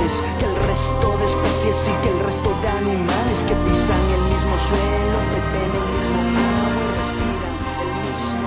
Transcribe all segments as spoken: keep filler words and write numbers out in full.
iguales que el resto de especies y que el resto de animales que pisan el mismo suelo, beben el mismo agua y respiran el mismo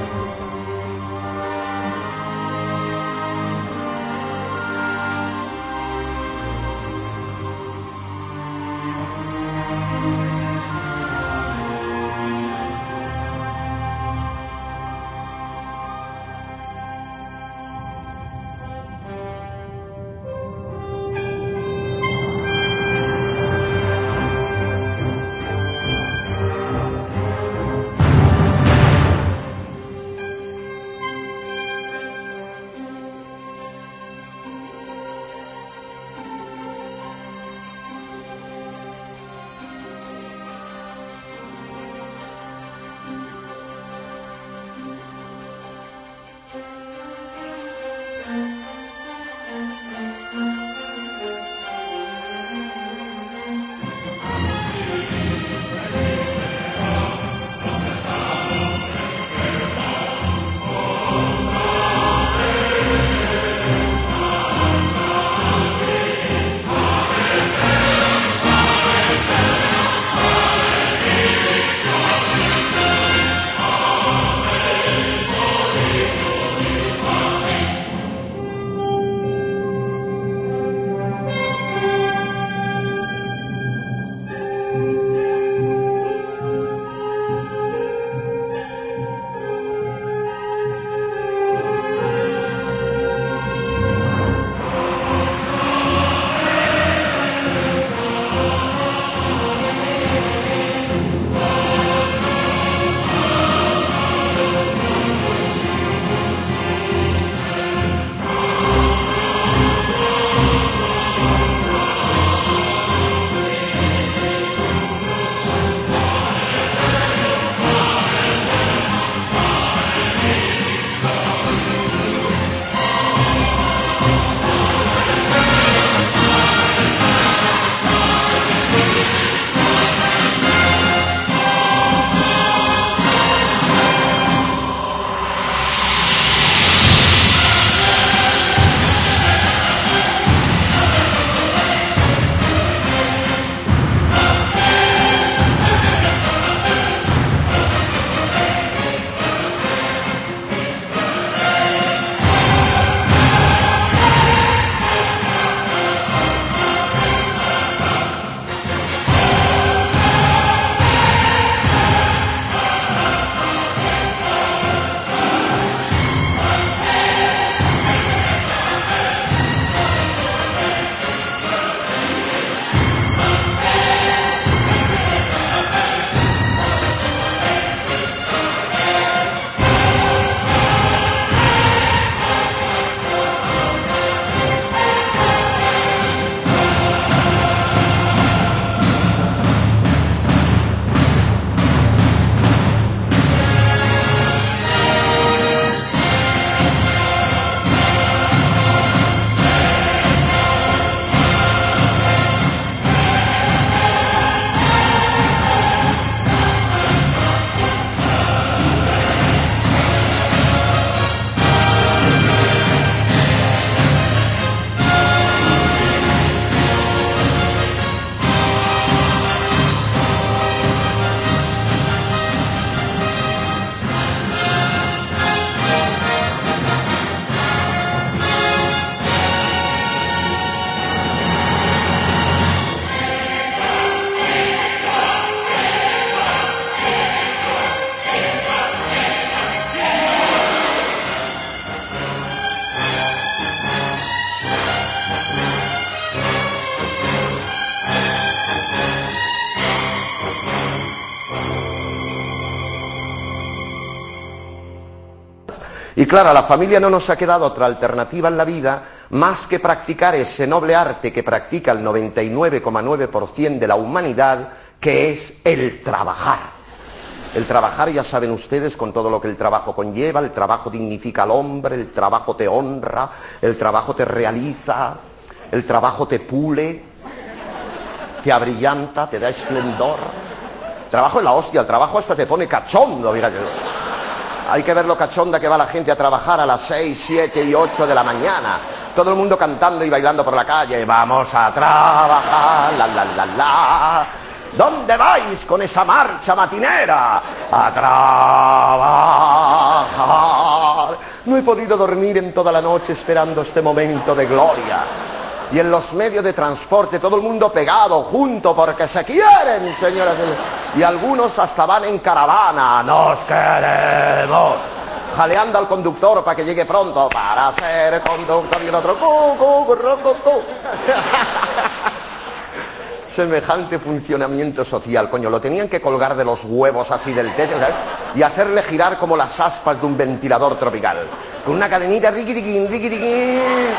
Y claro, a la familia no nos ha quedado otra alternativa en la vida más que practicar ese noble arte que practica el noventa y nueve coma nueve por ciento de la humanidad, que es el trabajar. El trabajar, ya saben ustedes, con todo lo que el trabajo conlleva. El trabajo dignifica al hombre, el trabajo te honra, el trabajo te realiza, el trabajo te pule, te abrillanta, te da esplendor. El trabajo es la hostia, el trabajo hasta te pone cachondo, fíjate. Hay que ver lo cachonda que va la gente a trabajar a las seis, siete y ocho de la mañana. todo el mundo cantando y bailando por la calle. Vamos a trabajar, la la la la. ¿Dónde vais con esa marcha matinera? A trabajar. No he podido dormir en toda la noche esperando este momento de gloria. Y en los medios de transporte todo el mundo pegado, junto, porque se quieren, señoras. Y algunos hasta van en caravana. Nos queremos. Jaleando al conductor para que llegue pronto, para ser conductor, y el otro cu, cu, cu, cu, cu. Semejante funcionamiento social, coño, lo tenían que colgar de los huevos así del techo, ¿sabes? Y hacerle girar como las aspas de un ventilador tropical, con una cadenita, riquiriquín, riquiriquín.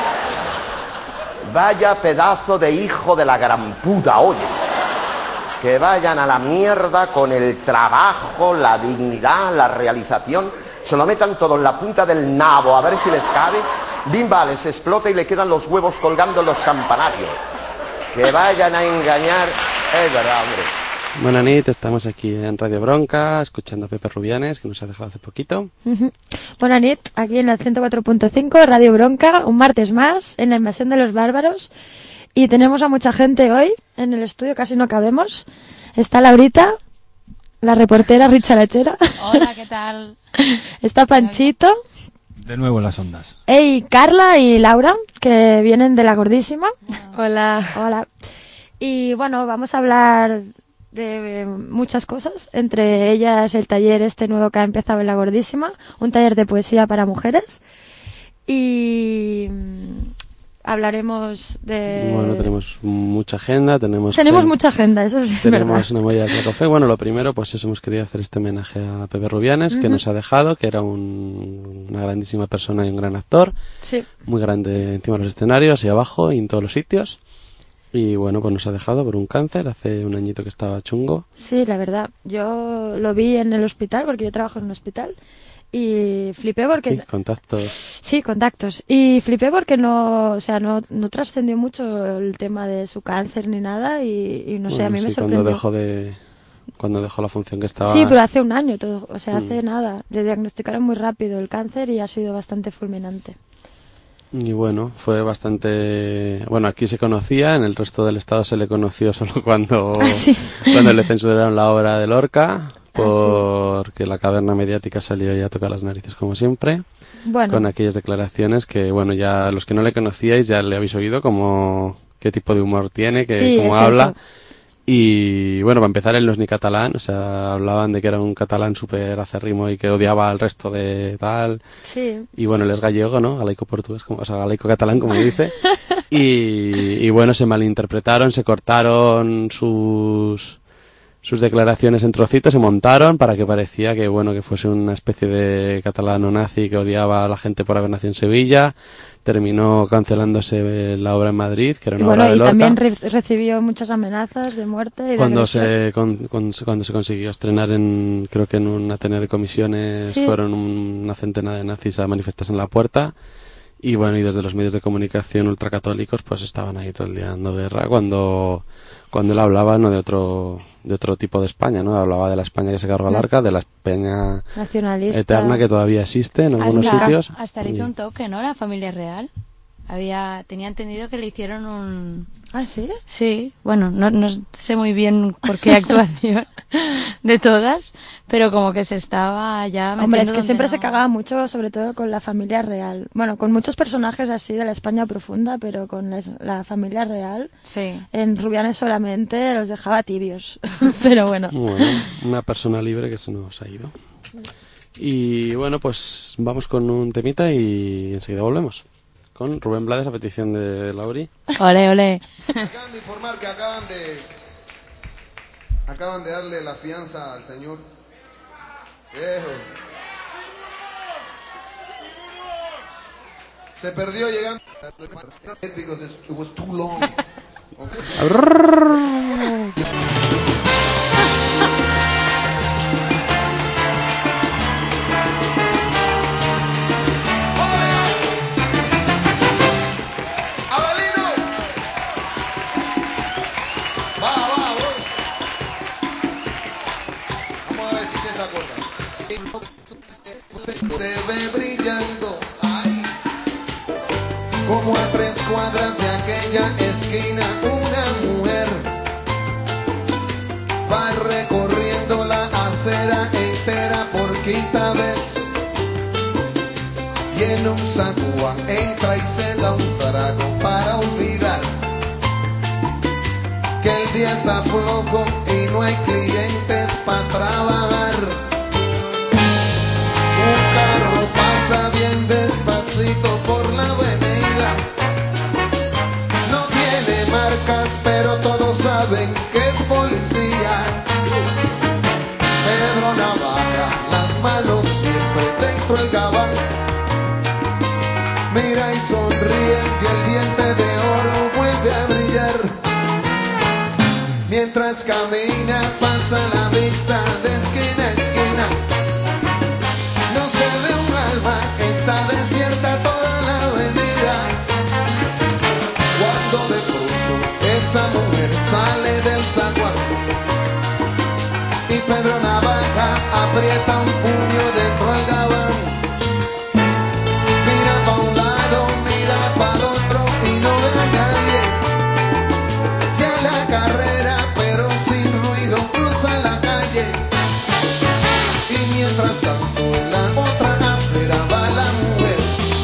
Vaya pedazo de hijo de la gran puta, oye. Que vayan a la mierda con el trabajo, la dignidad, la realización. Se lo metan todo en la punta del nabo, a ver si les cabe. Bimba, les explota y le quedan los huevos colgando en los campanarios. Que vayan a engañar. Es verdad, hombre. Buenas noches, estamos aquí en Radio Bronca, escuchando a Pepe Rubianes, que nos ha dejado hace poquito. Uh-huh. Buenas noches, aquí en el ciento cuatro punto cinco, Radio Bronca, un martes más, en la invasión de los bárbaros. Y tenemos a mucha gente hoy en el estudio, casi no cabemos. Está Laurita, la reportera richarachera. Hola, ¿qué tal? Está Panchito. De nuevo en las ondas. Hey, Carla y Laura, que vienen de La Gordísima. Hola. Hola. Y bueno, vamos a hablar de muchas cosas, entre ellas el taller este nuevo que ha empezado en La Gordísima, un taller de poesía para mujeres. Y hablaremos de... Bueno, tenemos mucha agenda, tenemos... Tenemos gen... mucha agenda, eso es Tenemos verdad. una molla de café. Bueno, lo primero, pues eso, hemos querido hacer este homenaje a Pepe Rubianes, uh-huh. que nos ha dejado, que era un, una grandísima persona y un gran actor. Sí. Muy grande encima de los escenarios y abajo y en todos los sitios. Y bueno, pues nos ha dejado por un cáncer, hace un añito que estaba chungo. Sí, la verdad. Yo lo vi en el hospital, porque yo trabajo en un hospital. Y flipé porque... Sí, contactos. Sí, contactos. Y flipé porque no, o sea, no, no trascendió mucho el tema de su cáncer ni nada y, y no sé, bueno, a mí sí, me sorprendió. Cuando dejó de... Cuando dejó la función que estaba... Sí, pero hace un año todo, o sea, Mm. hace nada. Le diagnosticaron muy rápido el cáncer y ha sido bastante fulminante. Y bueno, fue bastante... Bueno, aquí se conocía, en el resto del estado se le conoció solo cuando, Ah, sí. cuando le censuraron la obra de Lorca, Ah, porque sí. La caverna mediática salió ya a tocar las narices como siempre, bueno. con aquellas declaraciones que, bueno, ya los que no le conocíais ya le habéis oído como qué tipo de humor tiene, que Sí, cómo es habla. eso. Y bueno, para empezar, él no es ni catalán, o sea, hablaban de que era un catalán súper acérrimo y que odiaba al resto de tal. Sí. Y bueno, él es gallego, ¿no? Galaico portugués, como, o sea, galaico catalán, como dice. Y, y bueno, se malinterpretaron, se cortaron sus sus declaraciones en trocitos, se montaron para que parecía que, bueno, que fuese una especie de catalano nazi que odiaba a la gente por haber nacido en Sevilla. Terminó cancelándose la obra en Madrid, que era una Y bueno, obra de y Lorca. también re- recibió muchas amenazas de muerte. Y de Cuando agresión. se, con, con- cuando se consiguió estrenar en, creo que en un Ateneo de Comisiones, Sí. fueron un- una centena de nazis a manifestarse en la puerta. Y bueno, y desde los medios de comunicación ultracatólicos, pues estaban ahí todo el día dando guerra cuando, cuando él hablaba, no de otro, de otro tipo de España, ¿no? Hablaba de la España que se cargó al arca, de la España Nacionalista. eterna que todavía existe en algunos hasta, sitios. Hasta le Y- hizo un toque, ¿no? La familia real. Había, tenía entendido que le hicieron un... Ah, ¿sí? Sí, bueno, no, no sé muy bien por qué actuación de todas, pero como que se estaba ya metiendo Hombre, es que donde siempre no. se cagaba mucho, sobre todo con la familia real. Bueno, con muchos personajes así de la España profunda, pero con la, la familia real, Sí. en Rubianes solamente los dejaba tibios. Pero bueno. Bueno, una persona libre que se nos ha ido. Y bueno, pues vamos con un temita y enseguida volvemos. Con Rubén Blades a petición de Lauri. Ole, ole. Acaban de informar que acaban de acaban de darle la fianza al señor viejo. Se perdió llegando. Because it was too long. Abelino. Va, va, voy. Vamos a ver si te se acuerda. Te ve brillando. Ay. Como a tres cuadras de aquella esquina una mujer va recorriendo la acera entera por quinta vez, y en un zaguán entra y se da un trago para olvidar que el día está flojo y no hay clientes para trabajar. Un carro pasa bien despacito por la avenida, no tiene marcas pero todos saben que es policía. Pedro Navaja, las manos siempre dentro del gabán, mira y sonríe y el diente de oro vuelve a brillar. Mientras camina pasa la vista de esquina a esquina, no se ve un alma, está desierta toda la avenida. Cuando de pronto esa mujer sale del zaguán y Pedro Navaja aprieta un puño dentro del gabán. Mira pa' un lado, mira pa' el otro y no ve a nadie. Ya la carrera, pero sin ruido, cruza la calle. Y mientras tanto en la otra acera va la mujer,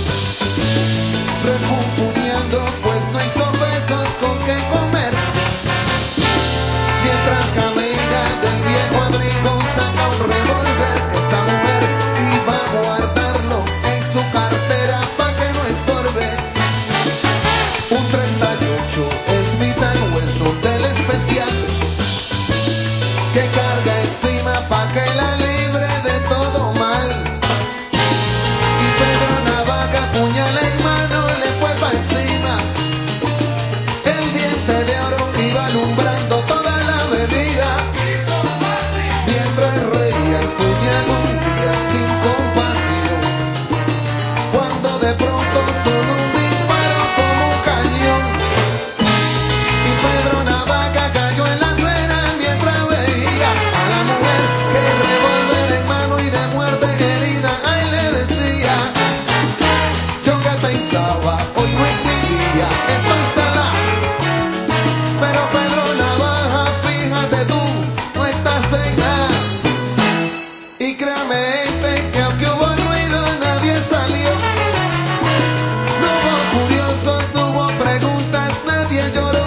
refunfuñando pues no hizo pesos con qué comer. Mientras camina del viejo abrigo saca un revólver esa mujer y va a guardarlo en su cartera pa' que no estorbe. Un treinta y ocho Smith and Wesson del especial que carga encima pa' que la libre de todo mal. Y Pedro Navaja, puñal en mano, le fue pa' encima. El diente de oro iba alumbrando toda la avenida, mientras reía el puñal un día sin compasión, cuando de pronto sonó un disparo como un cañón. Y Pedro Navaja cayó en la acera mientras veía a la mujer que el revólver en mano y de muerte herida, ahí le decía: yo que pensaba, hoy no es mi día, estoy sala. Pero Pedro Navaja, fíjate tú, no estás en nada. Y créame gente que aunque hubo ruido nadie salió. No hubo curiosos, no hubo preguntas, nadie lloró.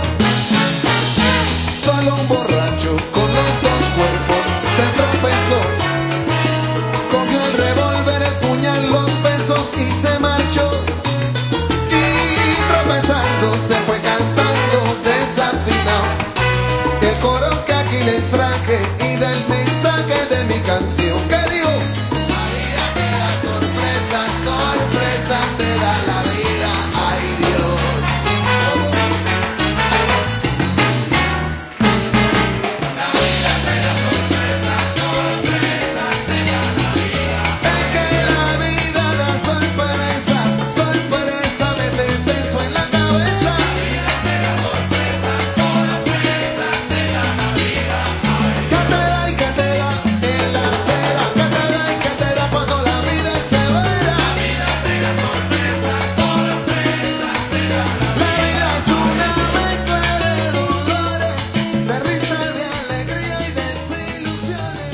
Solo un borracho con los dos cuerpos se tropezó, cogió el revólver, el puñal, los pesos y se marchó. Y tropezando se fue cantando desafinado el coro que aquí les traje y del mensaje de mi canción que dijo: la vida te da sorpresas, sorpresas te da la vida, ay Dios. Es que la vida da sorpresa, sorpresa, meterte eso en la cabeza. ¿Qué te da y qué te da en la acera? ¿Qué te da y qué te da cuando la vida es severa? La vida es una mezcla de dolores, de risa, de alegría y desilusiones.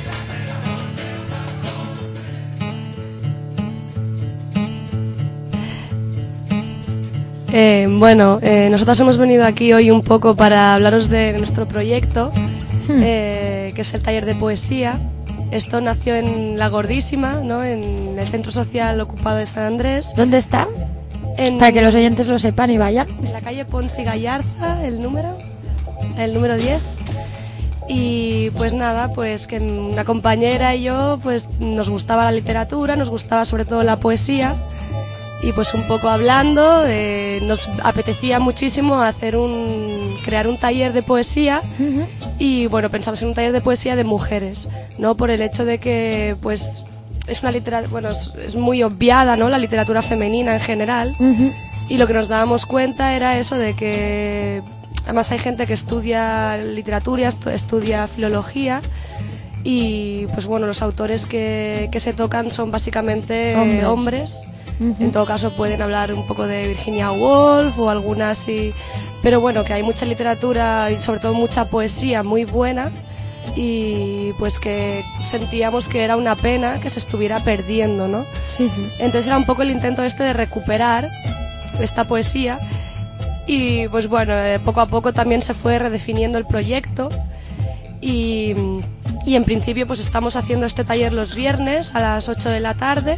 Eh, bueno, eh, nosotras hemos venido aquí hoy un poco para hablaros de nuestro proyecto, eh, que es el taller de poesía. Esto nació en La Gordísima, ¿no? En el Centro Social Ocupado de San Andrés. ¿Dónde está? En, Para que los oyentes lo sepan y vayan. en la calle Ponce y Gallarza, el número, el número diez. Y pues nada, pues que una compañera y yo pues nos gustaba la literatura, nos gustaba sobre todo la poesía. Y pues un poco hablando, eh, nos apetecía muchísimo hacer un, crear un taller de poesía. Ujú. Y bueno, pensamos en un taller de poesía de mujeres, ¿no? Por el hecho de que pues es una literatura, bueno, es, es muy obviada, ¿no? La literatura femenina en general. Ujú. Y lo que nos dábamos cuenta era eso de que además hay gente que estudia literatura, estu- estudia filología. Y pues bueno, los autores que, que se tocan son básicamente Hombres. hombres. Uh-huh. En todo caso pueden hablar un poco de Virginia Woolf o alguna así, pero bueno, que hay mucha literatura y sobre todo mucha poesía muy buena y pues que sentíamos que era una pena que se estuviera perdiendo, ¿no? Sí, sí. Entonces era un poco el intento este de recuperar esta poesía y pues bueno, eh, poco a poco también se fue redefiniendo el proyecto y, y en principio pues estamos haciendo este taller los viernes a las ocho de la tarde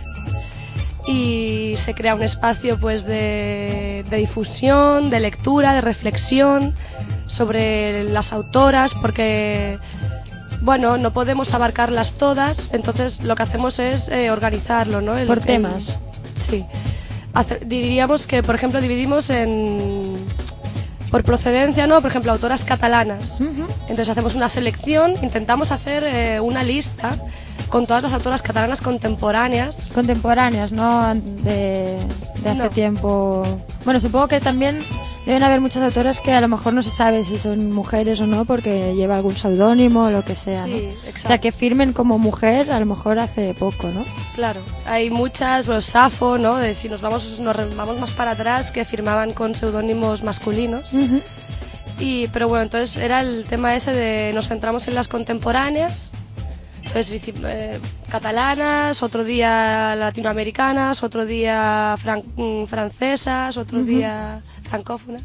y se crea un espacio pues de, de difusión, de lectura, de reflexión sobre las autoras porque bueno, no podemos abarcarlas todas, entonces lo que hacemos es eh, organizarlo, ¿no? El, Por temas. El, sí. Hace, diríamos que, por ejemplo, dividimos en por procedencia, ¿no? Por ejemplo, autoras catalanas. Uh-huh. Entonces hacemos una selección, intentamos hacer eh, una lista con todas las autoras catalanas contemporáneas. Contemporáneas, ¿no? De, de hace No. tiempo. Bueno, supongo que también deben haber muchas autoras que a lo mejor no se sabe si son mujeres o no porque lleva algún seudónimo o lo que sea, ¿no? Sí, O exacto. sea, que firmen como mujer a lo mejor hace poco, ¿no? Claro, hay muchas, bueno, Safo, ¿no? De, si nos vamos, nos vamos más para atrás, que firmaban con seudónimos masculinos. Uh-huh. Y, pero bueno, entonces era el tema ese de nos centramos en las contemporáneas, entonces, eh, catalanas, otro día latinoamericanas, otro día fran- mm, francesas, otro Uh-huh. día francófonas.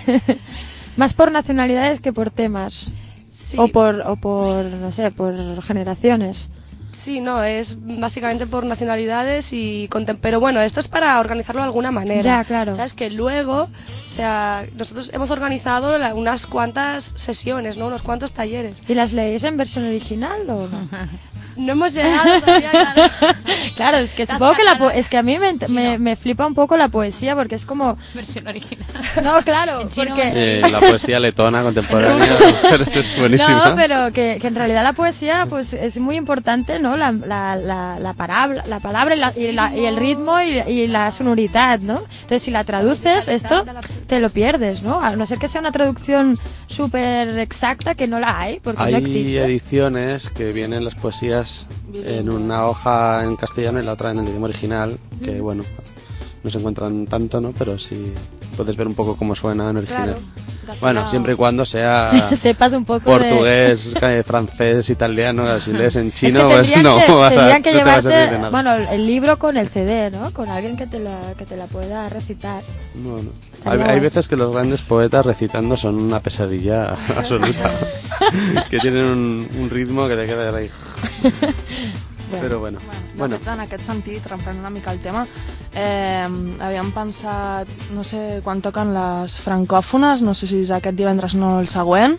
Más por nacionalidades que por temas. Sí. O por, o por, no sé, por generaciones. Sí, no, es básicamente por nacionalidades y contem- pero bueno, esto es para organizarlo de alguna manera. Ya, claro. Sabes que luego, o sea, nosotros hemos organizado la- unas cuantas sesiones, ¿no? Unos cuantos talleres. ¿Y las leéis en versión original o no? No hemos llegado todavía claro. Claro, es que Las supongo que la po- catalanas. es que a mí me, me, me flipa un poco la poesía porque es como Versión original. no, claro, En chino porque Sí, la poesía letona contemporánea es buenísima. no, pero que, que en realidad la poesía pues es muy importante, ¿no? La, la, la, la, palabra, la palabra y, la, y, la- y el ritmo y, y la sonoridad, ¿no? Entonces si la traduces esto te lo pierdes, ¿no? A no ser que sea una traducción súper exacta que no la hay porque Hay no existe. ediciones que vienen las poesías en una hoja en castellano y la otra en el idioma original, que bueno, no se encuentran tanto, ¿no? Pero sí puedes ver un poco cómo suena en original. Bueno, siempre y cuando sea Sepas un poco portugués, eh, francés, italiano, si lees en de... chino, es que pues tendrían no que, vas a, tendrían que no te vas a llevarte, entender nada. bueno, el libro con el C D, ¿no? Con alguien que te la, que te la pueda recitar. No, no. Estaría Hay, guay. hay veces que los grandes poetas recitando son una pesadilla absoluta. Que tienen un, un ritmo que te queda ahí. Però bueno, De bueno. fet, en aquest sentit, reprenent una mica el tema, eh, havíem pensat, no sé quan toquen les francòfones, no sé si és aquest divendres o no el següent,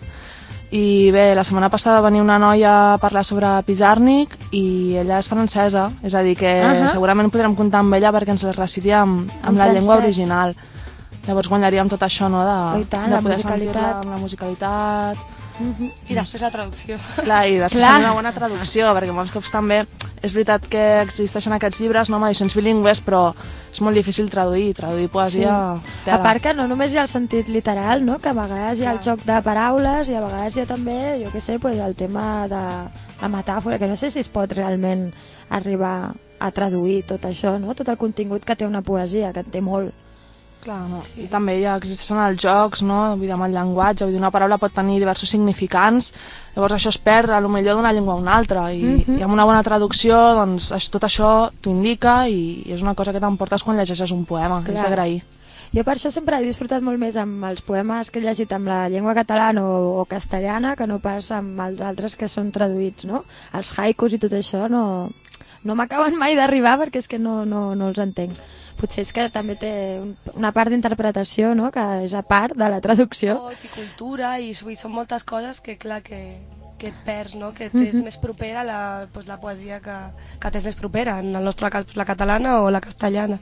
i bé, la setmana passada va venir una noia a parlar sobre Pizarnik i ella és francesa, és a dir que Ahà. segurament podrem comptar amb ella perquè ens la recitia amb, amb En la llengua francès. original. Llavors guanyaríem tot això, no?, Oh, de, i tant, de la poder musicalitat. sentir-la amb la musicalitat. I després la traducció. Clar, i després Clar. també una bona traducció, perquè molts cops també és veritat que existeixen aquests llibres, no, amb edicions bilingües, però és molt difícil traduir, traduir poesia... Sí. A part que no només hi ha el sentit literal, no? Que a vegades hi ha el joc de paraules i a vegades hi ha també, jo què sé, pues, el tema de la metàfora, que no sé si es pot realment arribar a traduir tot això, no? Tot el contingut que té una poesia, que en té molt. Clar, no. I també ja existeixen els jocs, no? Vull dir, amb el llenguatge, vull dir, una paraula pot tenir diversos significants, llavors això es perd a lo millor d'una llengua a una altra, i, Mhm. i amb una bona traducció, doncs, això- tot això t'ho indica i, i és una cosa que t'emportes quan llegeixes un poema, Clar. és d'agrair. Jo per això sempre he disfrutat molt més amb els poemes que he llegit amb la llengua catalana o, o castellana que no pas amb els altres que són traduïts, no? Els haikus i tot això no, no m'acaben mai d'arribar perquè és que no, no, no els entenc. Potser és que també té un, una part d'interpretació, no?, que és a part de la traducció. I cultura, i i són moltes coses que, clar, que, que et perds, no? Que t'és Mhm. més propera la, pues, la poesia que, que t'és més propera, en el nostre cas la catalana o la castellana.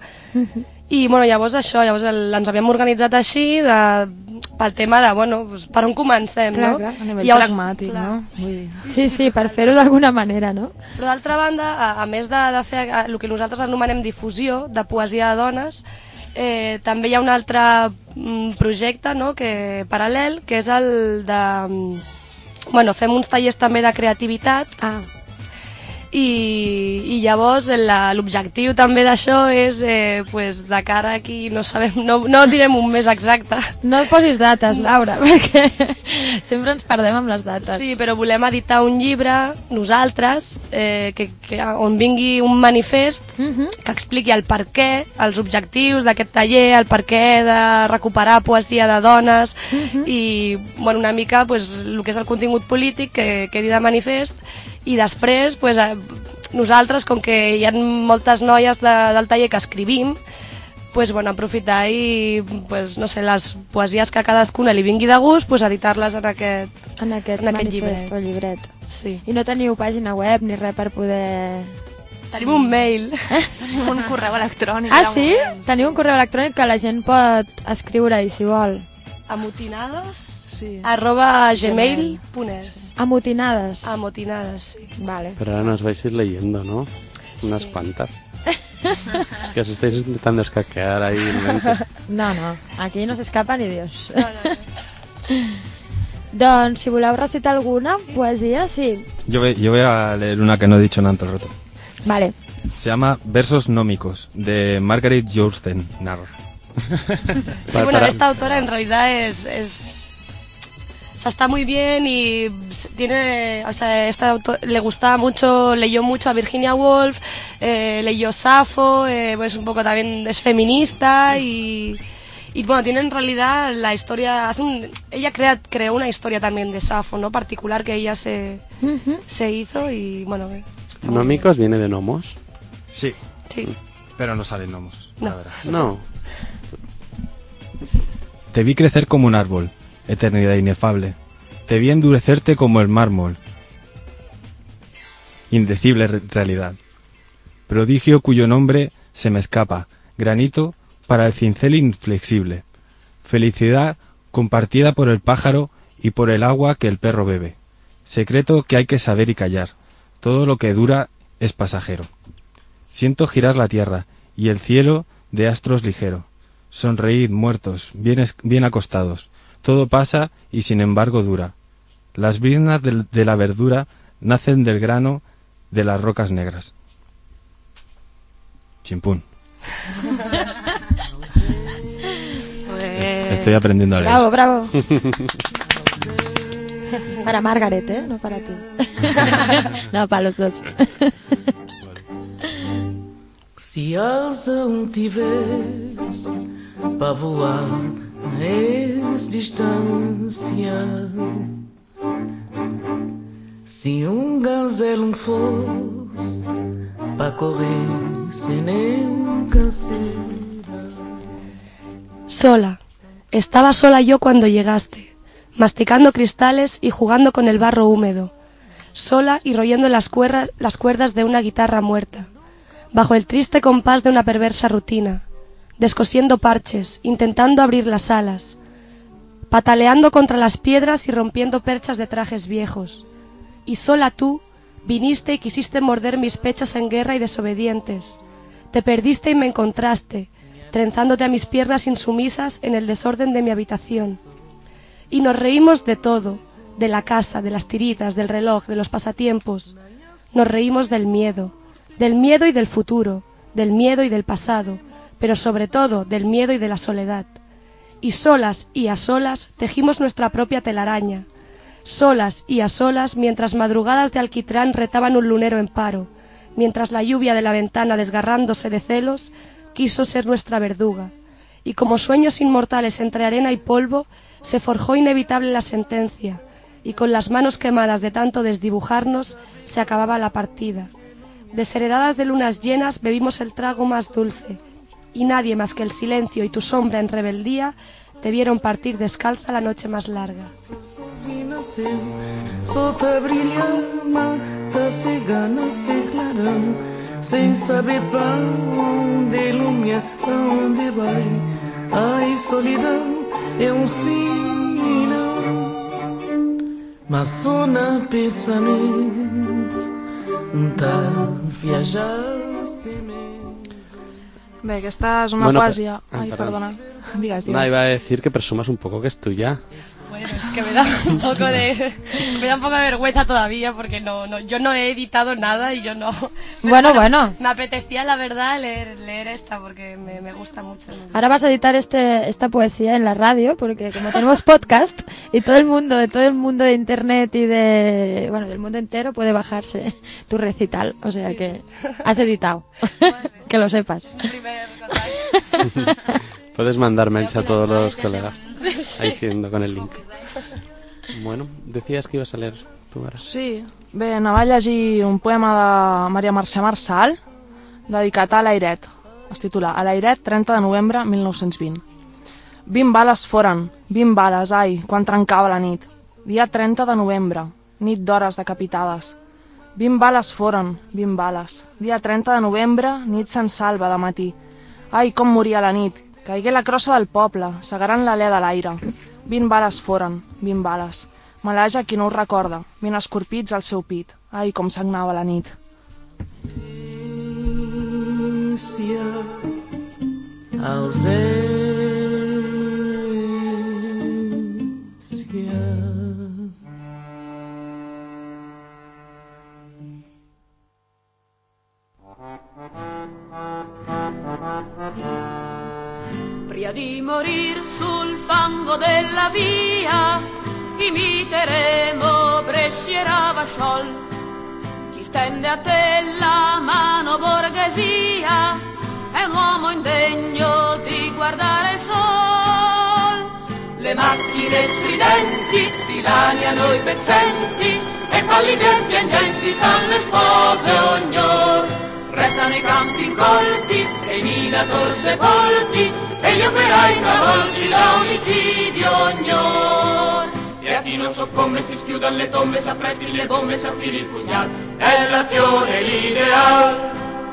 I bueno, llavors això, llavors el, ens havíem organitzat així de, pel tema de, bueno, pues, per on comencem, Clar, no? clar. A nivell I llavors, pragmàtic, clar. no? Vull dir... Sí, sí, per fer-ho d'alguna manera, no? Però d'altra banda, a, a més de, de fer a, el que nosaltres anomenem difusió de poesia de dones, eh, també hi ha un altre mm, projecte, no?, que, paral·lel, que és el de... mm, bueno, fem uns tallers també de creativitat Ah, I, i llavors la- l'objectiu també d'això és eh, pues, de cara aquí, no sabem, no, no direm un mes exacte. No posis dates, Laura, perquè sempre ens perdem amb les dates. Sí, però volem editar un llibre, nosaltres, eh, que, que, on vingui un manifest Mhm. que expliqui el per què, els objectius d'aquest taller, el per què de recuperar poesia de dones i bueno, una mica pues, el que és el contingut polític que quedi de manifest i després pues, eh, nosaltres, com que hi ha moltes noies de, del taller que escrivim, pues, bueno, aprofitar i pues, no sé, les poesies que a cadascuna li vingui de gust, pues, editar-les en aquest, En aquest en aquest manifest llibret. o llibret. Sí. I no teniu pàgina web ni res per poder... Tenim un mail. Tenim un correu electrònic. Ah, de sí? moment. Teniu un correu electrònic que la gent pot escriure-hi, si vol. Amotinades Sí. arroba gmail punt es. Amotinades. Amotinades, sí. Vale. Pero ahora nos vais a ir leyendo, ¿no? Unas cuantas. Que os estáis intentando escaquear ahí en mente. No, no, aquí no s'escapa ni Dios. No, no, no. Doncs, si voleu recitar alguna poesia, sí. Yo voy, yo voy a leer una que no he dicho en todo el rato. Vale. Se llama Versos nómicos, de Margaret Joursten Narr. Sí, bueno, esta autora en realidad es, es o sea, está muy bien y tiene, o sea, esta autor, le gustaba mucho, leyó mucho a Virginia Woolf, eh, leyó Safo, eh, pues un poco también es feminista y, y bueno, tiene en realidad la historia, hace un, ella crea, creó una historia también de Safo, ¿no? Particular que ella se, se hizo y bueno. está muy ¿Nómicos viene de gnomos? Sí, bien. Sí. pero no salen gnomos. No. la verdad. No. Te vi crecer como un árbol, eternidad inefable. Te vi endurecerte como el mármol, indecible re- realidad. Prodigio cuyo nombre se me escapa, granito para el cincel inflexible. Felicidad compartida por el pájaro y por el agua que el perro bebe. Secreto que hay que saber y callar. Todo lo que dura es pasajero. Siento girar la tierra y el cielo de astros ligero. Sonreíd, muertos, bien, es- bien acostados. Todo pasa y sin embargo dura. Las briznas del- de la verdura nacen del grano de las rocas negras. Chimpún. Pues, Estoy aprendiendo a leer. Bravo, bravo. Para Margaret, ¿eh? No para ti. No, para los dos. Se asa um tivesse para voar a essa distância, se um gazelo fosse para correr sem nenhum canseira. Sola. Estaba sola yo cuando llegaste, masticando cristales y jugando con el barro húmedo. Sola y royendo las, cuerra- las cuerdas de una guitarra muerta. Bajo el triste compás de una perversa rutina. Descosiendo parches, intentando abrir las alas. Pataleando contra las piedras y rompiendo perchas de trajes viejos. Y sola tú viniste y quisiste morder mis pechos en guerra y desobedientes. Te perdiste y me encontraste, trenzándote a mis piernas insumisas en el desorden de mi habitación. Y nos reímos de todo, de la casa, de las tiritas, del reloj, de los pasatiempos. Nos reímos del miedo, del miedo y del futuro, del miedo y del pasado, pero sobre todo del miedo y de la soledad. Y solas y a solas tejimos nuestra propia telaraña. Solas y a solas mientras madrugadas de alquitrán retaban un lunero en paro, mientras la lluvia de la ventana desgarrándose de celos quiso ser nuestra verduga, y como sueños inmortales entre arena y polvo, se forjó inevitable la sentencia, y con las manos quemadas de tanto desdibujarnos, se acababa la partida. Desheredadas de lunas llenas, bebimos el trago más dulce, y nadie más que el silencio y tu sombra en rebeldía te vieron partir descalza la noche más larga. Sozinho nasceu, solta a brilhar, mata cigana, sem clarão, sem saber pra onde ilumina, pra onde vai. Ai, solidão é um sinal, mas só na pensamento, tá viajar sem medo. bé, aquesta és una Bueno, poesia. ah, Ai, perdó. perdona. Digas, No, digas. iba a decir que presumas un poco que es tuya. Bueno, es que me da un poco de me da un poco de vergüenza todavía porque no, no yo no he editado nada y yo no. Pero Bueno, bueno. Me apetecía la verdad leer leer esta porque me, me gusta mucho. Ahora vas a editar este esta poesía en la radio porque como tenemos podcast y todo el mundo de todo el mundo de internet y de bueno del mundo entero puede bajarse tu recital, o sea que has editado. Que lo sepas. Puedes mandar mails a todos los colegas. Sí, sí. Ahí quedando con el link. Bueno, decías que ibas a leer tu ara. Sí, bé, anava a llegir un poema de Maria Mercè Marçal dedicat a l'Airet. Es titula A l'Airet, trenta de novembre mil nou-cents vint. Vint bales foren, vint bales, ai, quan trencava la nit. Dia trenta de novembre, nit d'hores decapitades. Vint bales foren, vint bales. Dia trenta de novembre, nit sense alba de matí. Ai, com moria la nit. Caigué la crossa del poble, segarant l'alè de l'aire. Vint bales foren, vint bales. Malaja qui no ho recorda, ben escorpits al seu pit. Ai, com sagnava la nit. Prima di morir sul fango della via, imiteremo Brescia Vasciol. Chi stende a te la mano borghesia è un uomo indegno di guardare il sol. Le macchine stridenti dilaniano i pezzenti e colli via piangenti stanno le spose ognor. Restano i campi incolti e i minator sepolti e gli operai travolti da omicidio ognor. E a chi non soccombe si schiudan le tombe, s'appresti le bombe, s'affili il pugnal. È l'azione l'ideal.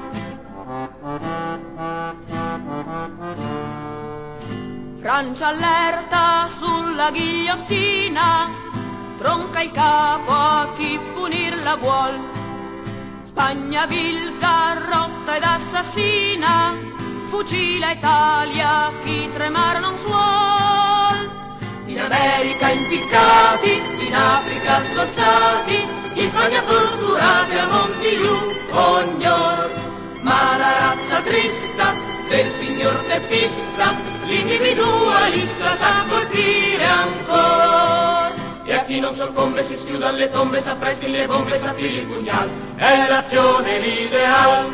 Francia allerta sulla ghigliottina, tronca il capo a chi punirla vuol. Spagna vil, garrotta ed assassina, fucila Italia chi tremar non suol. In America impiccati, in Africa sgozzati, in Spagna torturati a Montigliù ognor. Ma la razza trista del signor teppista, l'individualista sa colpire ancor. E a chi non soccombe si schiudan le tombe, s'appresti le bombe, s'affili il pugnal. È l'azione l'ideal.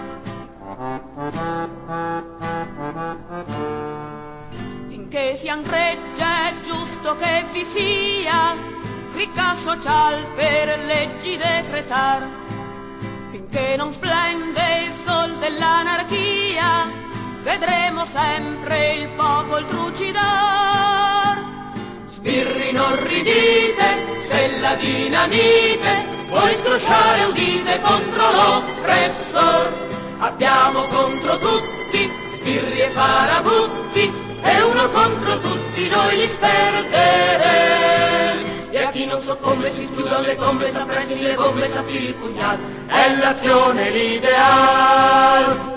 Finché si ancreggia è giusto che vi sia cricca social per leggi decretar. Finché non splende il sol dell'anarchia, vedremo sempre il popolo trucidar. Sbirri non ridite, se la dinamite vuoi scrosciare udite contro l'oppressor. Abbiamo contro tutti sbirri e farabutti e uno contro tutti noi li sperderemo. E a chi non soccombe si schiudan le tombe, s'appresti le bombe, s'affili il pugnal. È l'azione l'ideal.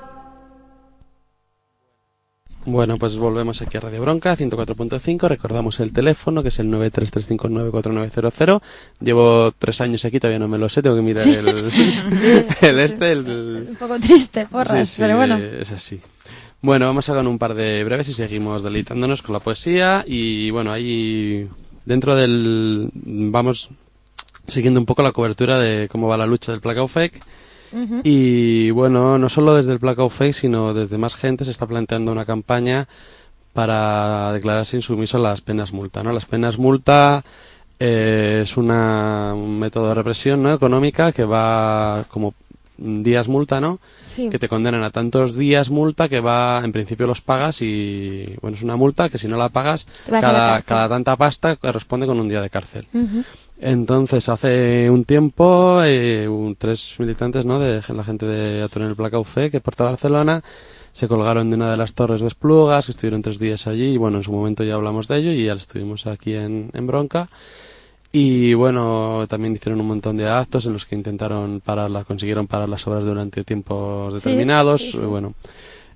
Bueno, pues volvemos aquí a Radio Bronca, ciento cuatro punto cinco. Recordamos el teléfono, que es el nueve tres tres cinco nueve cuatro nueve cero cero. Llevo tres años aquí, todavía no me lo sé, tengo que mirar Sí. el, Sí. el este. El... Un poco triste, porras, Sí, sí, pero bueno. es así. Bueno, vamos a con un par de breves y seguimos deleitándonos con la poesía. Y bueno, ahí dentro del... Vamos siguiendo un poco la cobertura de cómo va la lucha del Blackout Fake. Ujú. Y bueno, no solo desde el Blackout Fake, sino desde más gente se está planteando una campaña para declararse insumiso a las penas multa, ¿no? Las penas multa eh, es una, un método de represión, ¿no?, económica, que va como días multa, ¿no? Sí. Que te condenan a tantos días multa que va, en principio los pagas y, bueno, es una multa que si no la pagas, Te vas a la cada, cárcel. cada tanta pasta corresponde con un día de cárcel. Ujú. Entonces, hace un tiempo, eh, un- tres militantes, ¿no?, de la gente de Aturén Blackout Fake, que Puerto Barcelona, se colgaron de una de las torres de Esplugas, que estuvieron tres días allí, y bueno, en su momento ya hablamos de ello, y ya estuvimos aquí en, en Bronca. Y bueno, también hicieron un montón de actos en los que intentaron parar, la- consiguieron parar las obras durante tiempos determinados. sí, sí. Bueno,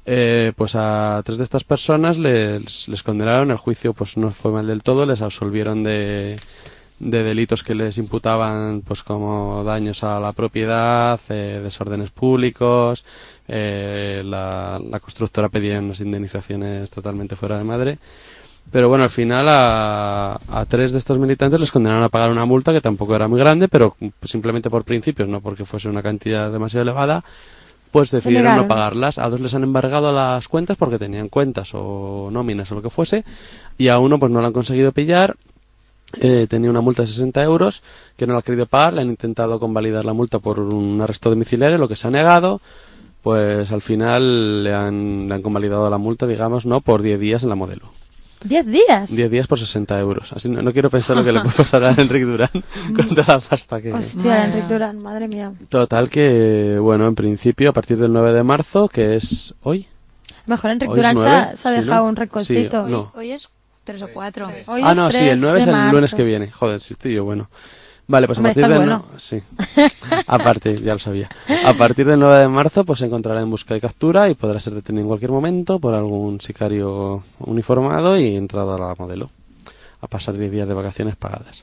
Eh, pues a tres de estas personas les, les condenaron. El juicio pues no fue mal del todo, les absolvieron de, de delitos que les imputaban, pues como daños a la propiedad, eh, desórdenes públicos. Eh, la, la constructora pedía unas indemnizaciones totalmente fuera de madre. Pero bueno, al final a, a tres de estos militantes les condenaron a pagar una multa que tampoco era muy grande, pero simplemente por principios, no porque fuese una cantidad demasiado elevada, pues decidieron no pagarlas. A dos les han embargado las cuentas porque tenían cuentas o nóminas o lo que fuese, y a uno pues no lo han conseguido pillar. Eh, tenía una multa de sesenta euros que no la ha querido pagar, le han intentado convalidar la multa por un arresto domiciliario, lo que se ha negado. Pues al final le han, le han convalidado la multa, digamos, no por diez días en la Modelo. ¿Diez días? Diez días por sesenta euros. Así no, no quiero pensar lo que le puede pasar a Enric Durán con toda la pasta que... Hostia, Enric Durán, madre mía. Total que, bueno, en principio a partir del nueve de marzo, que es hoy... Mejor Enric ¿Hoy Durán es se ha, se ha sí, dejado ¿no? un recortito. Sí, no. Hoy es tres o cuatro. Hoy ah, es no, sí, tres el nueve es el de lunes marzo. que viene. Joder, sí, estoy yo, bueno. Vale, pues Hombre, a partir estás del... bueno. No, sí. Aparte, ya lo sabía. A partir del nueve de marzo, pues se encontrará en busca y captura y podrá ser detenido en cualquier momento por algún sicario uniformado y entrado a la Modelo a pasar diez días de vacaciones pagadas.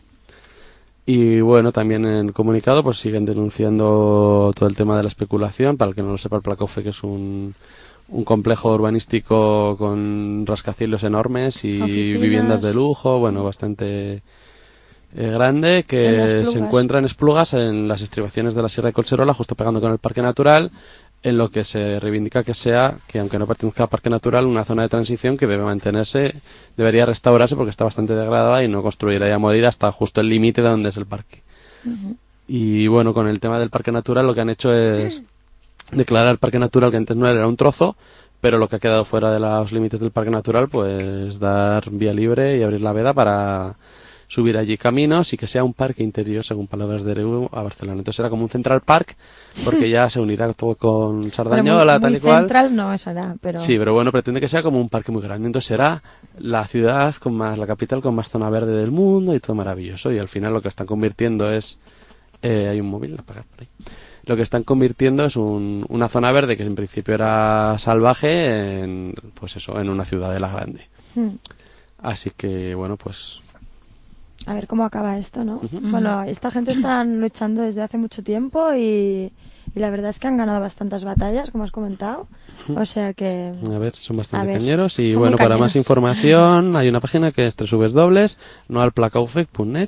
Y bueno, también en el comunicado pues siguen denunciando todo el tema de la especulación. Para el que no lo sepa, el Placaufe, que es un, un complejo urbanístico con rascacielos enormes y Oficinas. viviendas de lujo, bueno, bastante eh, grande, En que Esplugas. se encuentra en Esplugas, en las estribaciones de la Sierra de Collserola, justo pegando con el Parque Natural, en lo que se reivindica que sea, que aunque no pertenezca al Parque Natural, una zona de transición que debe mantenerse, debería restaurarse porque está bastante degradada y no construir ahí a morir hasta justo el límite de donde es el parque. Ujú. Y bueno, con el tema del Parque Natural lo que han hecho es declarar el Parque Natural, que antes no era un trozo, pero lo que ha quedado fuera de los límites del Parque Natural, pues dar vía libre y abrir la veda para subir allí caminos y que sea un parque interior, según palabras de Ereu, a Barcelona. Entonces será como un Central Park, porque ya se unirá todo con Sardañola, Pero muy- tal muy y cual. central no será, pero... Sí, pero bueno, pretende que sea como un parque muy grande. Entonces será la ciudad con más, la capital con más zona verde del mundo y todo maravilloso. Y al final lo que están convirtiendo es... Eh, hay un móvil, apagad por ahí. Lo que están convirtiendo es un, una zona verde que en principio era salvaje, en, pues eso, en una ciudadela grande. Hmm. Así que, bueno, pues... A ver cómo acaba esto, ¿no? Ujú. Bueno, esta gente está luchando desde hace mucho tiempo y, y la verdad es que han ganado bastantes batallas, como has comentado. Ujú. O sea que... A ver, son A bastante ver, cañeros. Y son bueno, muy para cañeros. más información hay una página que es doble u doble u doble u punto noalplacaufec punto net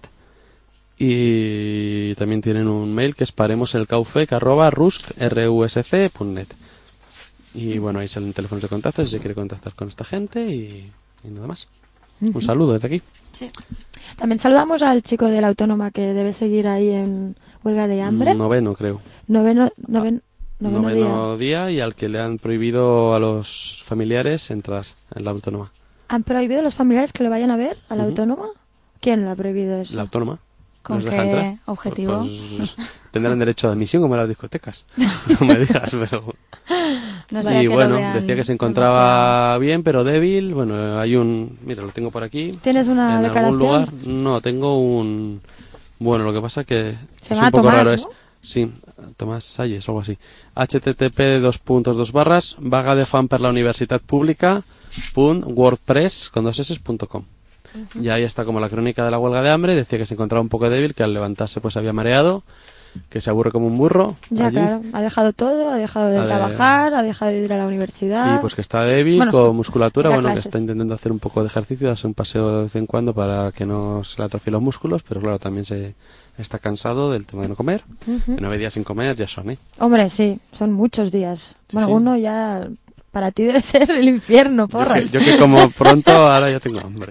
y también tienen un mail que es paremoselcaufec arroba rusc punto net. Y bueno, ahí salen teléfonos de contacto si se quiere contactar con esta gente y, y nada más. Ujú. Un saludo desde aquí. Sí. También saludamos al chico de la Autónoma que debe seguir ahí en huelga de hambre. Noveno, creo. Noveno, noven, noveno, Noveno día. día y al que le han prohibido a los familiares entrar en la Autónoma. ¿Han prohibido a los familiares que lo vayan a ver a la Ujú. Autónoma? ¿Quién lo ha prohibido eso? La Autónoma. ¿Con ¿Nos qué deja entrar? objetivo? Pues, tendrán derecho de admisión como en las discotecas. No me digas, pero... No Sí, sea que lo bueno, vean decía que se encontraba bien, pero débil. Bueno, hay un... Mira, lo tengo por aquí. ¿Tienes una en declaración? algún lugar. No, tengo un... Bueno, lo que pasa que Se es llama un poco Tomás, raro. ¿no? Es, sí, Tomás Salles o algo así. http dos puntos dos barras vaga de fan per la universitat pública punt wordpress con dos s punto com. Y ahí está como la crónica de la huelga de hambre. Decía que se encontraba un poco débil, que al levantarse pues había mareado, que se aburre como un burro. Ya, allí. claro. Ha dejado todo, ha dejado de Ha de- trabajar, ha dejado de ir a la universidad. Y pues que está débil, Bueno, con musculatura, ir a bueno, que clases. está intentando hacer un poco de ejercicio, darse un paseo de vez en cuando para que no se le atrofien los músculos, pero claro, también se está cansado del tema de no comer. Ujú. Que nueve días sin comer ya son, ¿eh? Hombre, sí, son muchos días. Sí, bueno, sí. uno ya... Para ti debe ser el infierno, Yo porras. que, yo que como pronto, ahora ya tengo hambre.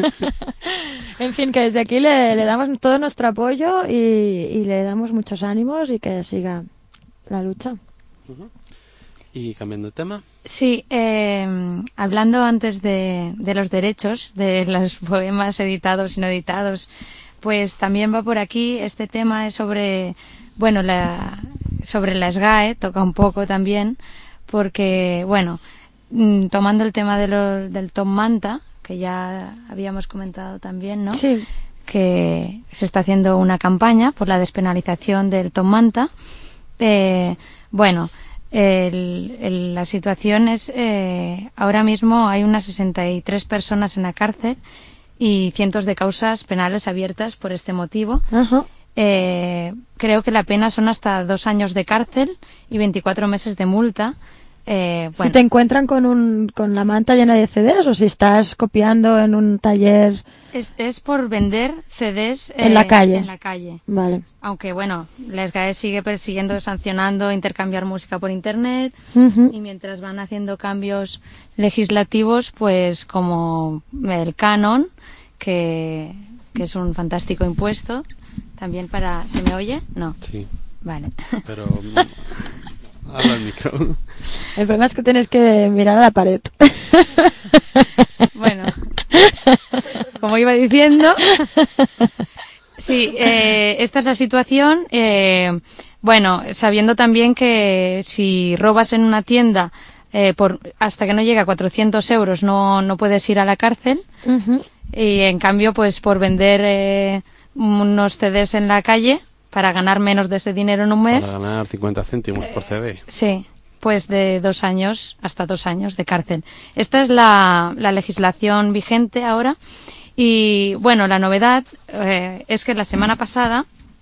En fin, que desde aquí le, le damos todo nuestro apoyo y, y le damos muchos ánimos y que siga la lucha. Y cambiando de tema, Sí, eh, hablando antes de, de los derechos, de los poemas editados y no editados, pues también va por aquí. Este tema es sobre, bueno, la, sobre la SGAE, toca un poco también, porque, bueno, mm, tomando el tema de los, del Tom Manta, que ya habíamos comentado también, ¿no? Sí. Que se está haciendo una campaña por la despenalización del Tom Manta. Eh, bueno, El, el, la situación es, eh, ahora mismo hay unas sesenta y tres personas en la cárcel y cientos de causas penales abiertas por este motivo. Ajá. Eh, creo que la pena son hasta dos años de cárcel y veinticuatro meses de multa. Eh, bueno. Si te encuentran con un con la manta llena de C Ds o si estás copiando en un taller... Es, es por vender C Ds en, eh, la calle. en la calle. Vale. Aunque, bueno, la S G A E sigue persiguiendo, sancionando intercambiar música por Internet. Uh-huh. Y mientras van haciendo cambios legislativos, pues como el canon, que, que es un fantástico impuesto, también para... ¿Se me oye? No. Sí. Vale. Pero... habla el micro. El problema es que tienes que mirar a la pared. Bueno, como iba diciendo, sí, eh, esta es la situación. Eh, bueno, sabiendo también que si robas en una tienda eh, por hasta que no llega a cuatrocientos euros no, no puedes ir a la cárcel. Uh-huh. Y en cambio, pues por vender eh, unos C Ds en la calle, para ganar menos de ese dinero en un mes. Para ganar cincuenta céntimos por C D. Sí, pues de dos años hasta dos años de cárcel. Esta es la, la legislación vigente ahora. Y bueno, la novedad eh, es que la semana pasada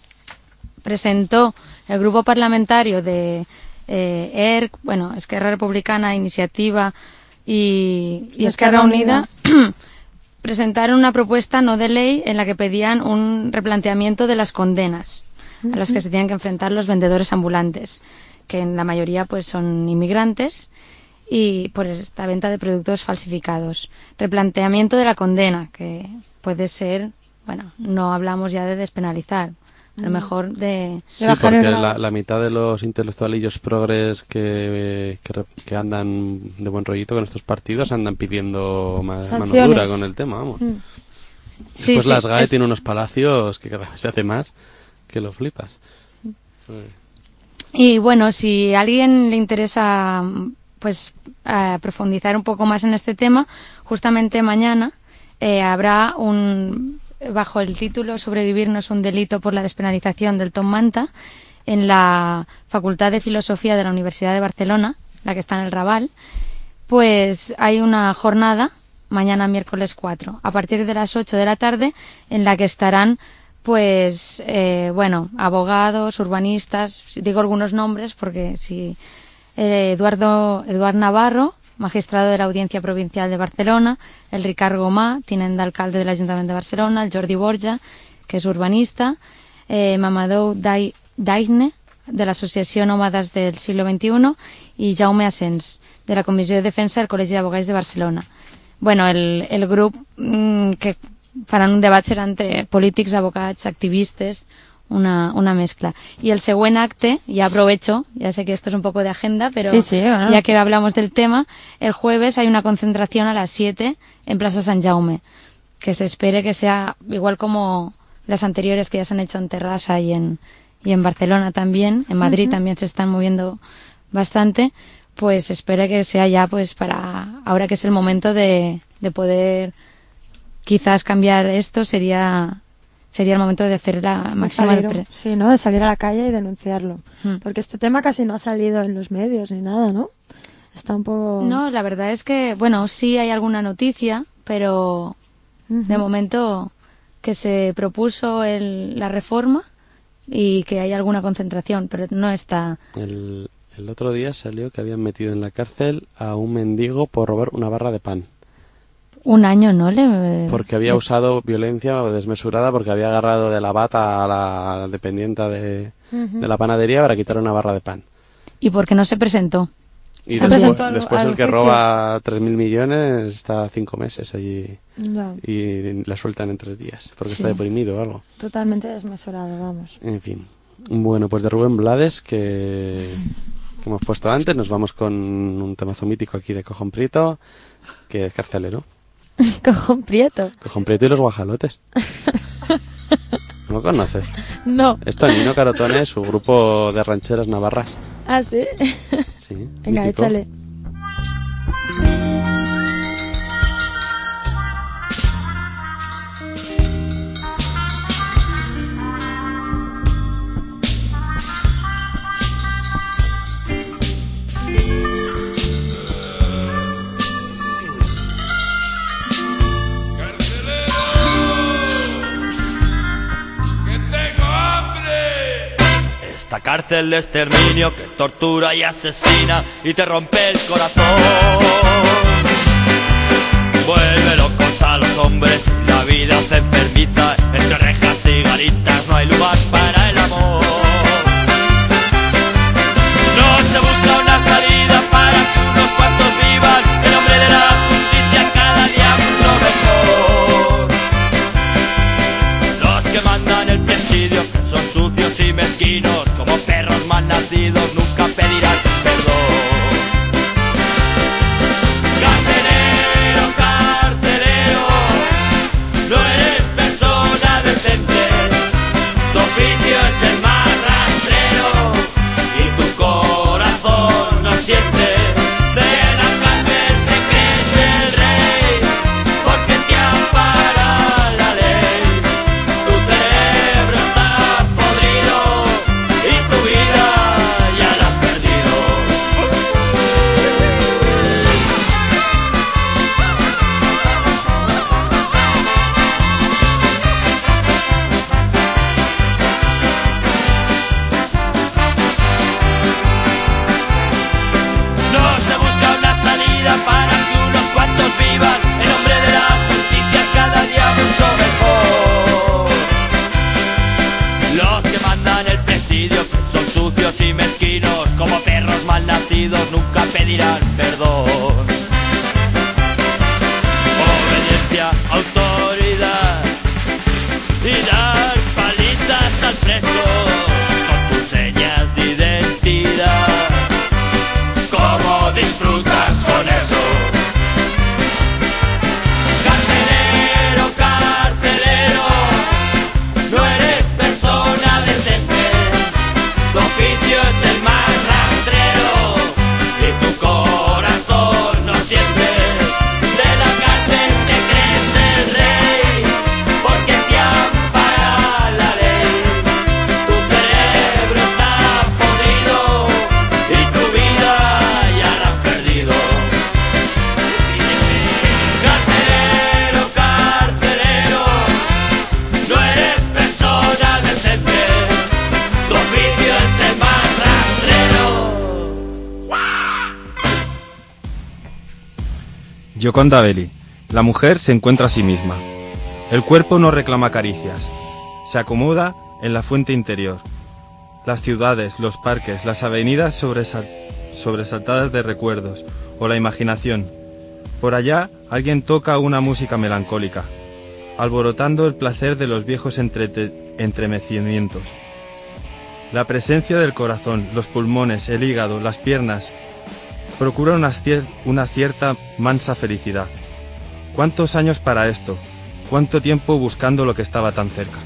presentó el grupo parlamentario de eh, E R C, bueno, Esquerra Republicana, Iniciativa y, y Esquerra Unida, presentaron una propuesta no de ley en la que pedían un replanteamiento de las condenas a las que se tienen que enfrentar los vendedores ambulantes, que en la mayoría pues son inmigrantes, y por esta venta de productos falsificados. Replanteamiento de la condena, que puede ser, bueno, no hablamos ya de despenalizar, a lo mejor de... Sí, porque la, la mitad de los intelectualillos progres que, que, que andan de buen rollito con estos partidos andan pidiendo más mano dura con el tema, vamos. Mm. Sí, Después sí, la S G A E es... tiene unos palacios que cada vez se hace más que lo flipas. Y bueno, si a alguien le interesa pues a profundizar un poco más en este tema, justamente mañana eh, habrá un, bajo el título Sobrevivir no es un delito por la despenalización del Top Manta, en la Facultad de Filosofía de la Universidad de Barcelona, la que está en el Raval, pues hay una jornada mañana miércoles cuatro, a partir de las ocho de la tarde, en la que estarán pues, eh, bueno, abogados, urbanistas, digo algunos nombres porque si eh, Eduardo Eduard Navarro, magistrado de la Audiencia Provincial de Barcelona, el Ricard Gomà, tinent d'alcalde de l'Ajuntament de Barcelona, el Jordi Borja, que és urbanista, eh, Mamadou Daigne, de l'Associació Nòmades del Siglo veintiuno, i Jaume Asens, de la Comissió de Defensa del Col·legi d'Advocats de Barcelona. Bueno, el, el grup mmm, que faran un debat serà entre polítics, abogats, activistes, una, una mezcla. Y el següent acte, ya aprovecho, ya sé que esto es un poco de agenda, pero sí, sí, bueno. Ya que hablamos del tema, el jueves hay una concentración a las siete en Plaza San Jaume, que se espere que sea igual como las anteriores que ya se han hecho en Terrassa y en, y en Barcelona también, en Madrid uh-huh. también se están moviendo bastante, pues espere que sea ya pues para ahora que es el momento de, de poder quizás cambiar esto, sería sería el momento de hacer la máxima... De pre- sí, ¿no? De salir a la calle y denunciarlo. Hmm. Porque este tema casi no ha salido en los medios ni nada, ¿no? Está un poco... No, la verdad es que, bueno, sí hay alguna noticia, pero uh-huh. de momento que se propuso el, la reforma y que hay alguna concentración, pero no está... El, el otro día salió que habían metido en la cárcel a un mendigo por robar una barra de pan. Un año, ¿no? Le... Porque había usado violencia desmesurada, porque había agarrado de la bata a la dependienta de, uh-huh. de la panadería para quitar una barra de pan. ¿Y por qué no se presentó? Y después, presentó al, después al el que juicio. Roba tres mil millones está cinco meses allí no. y la sueltan en tres días, porque sí. está deprimido o algo. Totalmente desmesurado, vamos. En fin. Bueno, pues de Rubén Blades, que, que hemos puesto antes, nos vamos con un temazo mítico aquí de Cojón Prieto, que es carcelero. Cojón Prieto. Cojón Prieto y los guajalotes. ¿No lo conoces? No. Es Tonino Carotone, su grupo de rancheras navarras. ¿Ah, sí? Sí. Venga, mítico. Échale. esta cárcel de exterminio que tortura y asesina y te rompe el corazón. Vuelve locos a los hombres y la vida se enfermiza. Entre rejas y garitas no hay lugar para el amor. No se busca una salida para que unos cuantos vivan en nombre de la justicia cada día mucho mejor. Los que mandan el presidio, que son sucios y mezquinos, como perros mal nacidos, nunca pedirán perdón. Carcelero, carcelero, no eres persona decente, tu oficio es el más rastrero y tu corazón no siente. De la cárcel te crees el rey porque te ampara la ley. Tu cerebro está podrido y tu vida ya la has perdido. No se busca una salida para que unos cuantos vivan en nombre de la justicia cada día mucho mejor. Los que mandan el presidio, que son sucios y mezquinos, como perros mal nacidos, nunca pedirán perdón. Obediencia, autoridad y dar palizas al preso son tus señas de identidad. ¿Cómo disfrutas con eso? Carcelero, carcelero, no eres persona decente, tu oficio es el más rastrero y tu corazón no siente. De la cárcel te crees el rey porque te ampara la ley. Tu cerebro está podrido y tu vida ya la has perdido. Carcelero, carcelero, no eres persona decente, tu oficio es el más rastrero. Gioconda Belli. La mujer se encuentra a sí misma. El cuerpo no reclama caricias. Se acomoda en la fuente interior. Las ciudades, los parques, las avenidas sobresal- sobresaltadas de recuerdos, o la imaginación. Por allá, alguien toca una música melancólica, alborotando el placer de los viejos entrete- entremecimientos. La presencia del corazón, los pulmones, el hígado, las piernas, procura una, cier- una cierta mansa felicidad. ¿Cuántos años para esto? ¿Cuánto tiempo buscando lo que estaba tan cerca?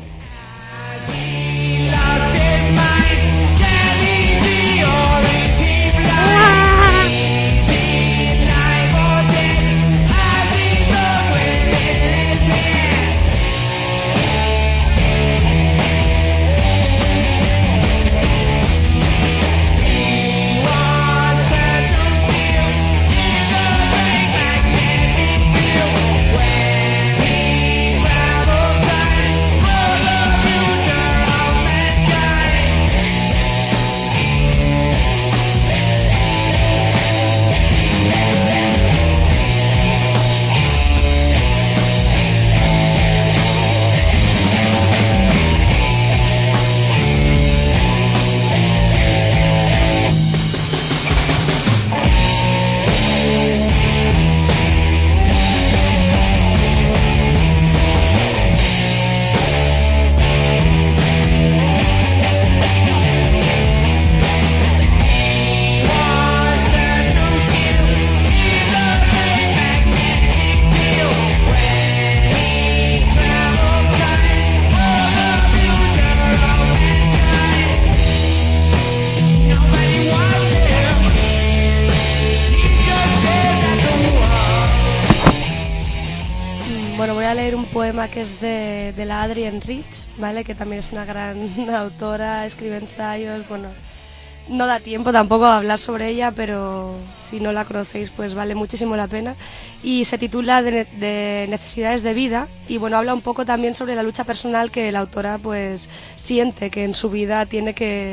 Bueno, voy a leer un poema que es de, de la Adrienne Rich, ¿vale? Que también es una gran autora, escribe ensayos, bueno, no da tiempo tampoco a hablar sobre ella, pero si no la conocéis, pues vale muchísimo la pena. Y se titula de, de Necesidades de vida, y bueno, habla un poco también sobre la lucha personal que la autora pues siente que en su vida tiene que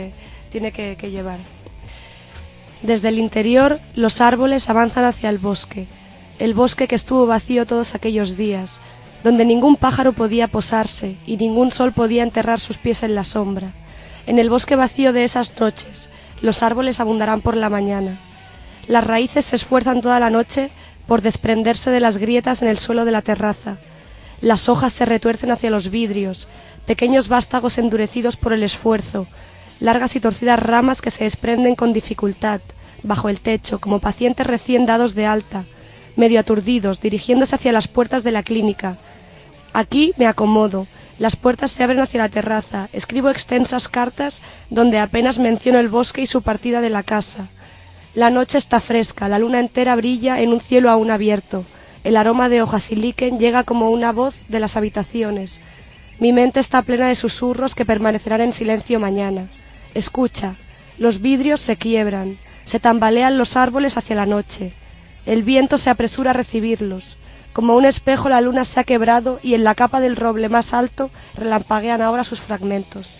tiene que, que llevar. Desde el interior, los árboles avanzan hacia el bosque, el bosque que estuvo vacío todos aquellos días, donde ningún pájaro podía posarse y ningún sol podía enterrar sus pies en la sombra. En el bosque vacío de esas noches, los árboles abundarán por la mañana. Las raíces se esfuerzan toda la noche por desprenderse de las grietas en el suelo de la terraza. Las hojas se retuercen hacia los vidrios, pequeños vástagos endurecidos por el esfuerzo, largas y torcidas ramas que se desprenden con dificultad, bajo el techo, como pacientes recién dados de alta, medio aturdidos, dirigiéndose hacia las puertas de la clínica. Aquí me acomodo, las puertas se abren hacia la terraza, escribo extensas cartas donde apenas menciono el bosque y su partida de la casa. La noche está fresca, la luna entera brilla en un cielo aún abierto, el aroma de hojas y líquen llega como una voz de las habitaciones. Mi mente está plena de susurros que permanecerán en silencio mañana. Escucha, los vidrios se quiebran, se tambalean los árboles hacia la noche. El viento se apresura a recibirlos. Como un espejo la luna se ha quebrado y en la capa del roble más alto relampaguean ahora sus fragmentos.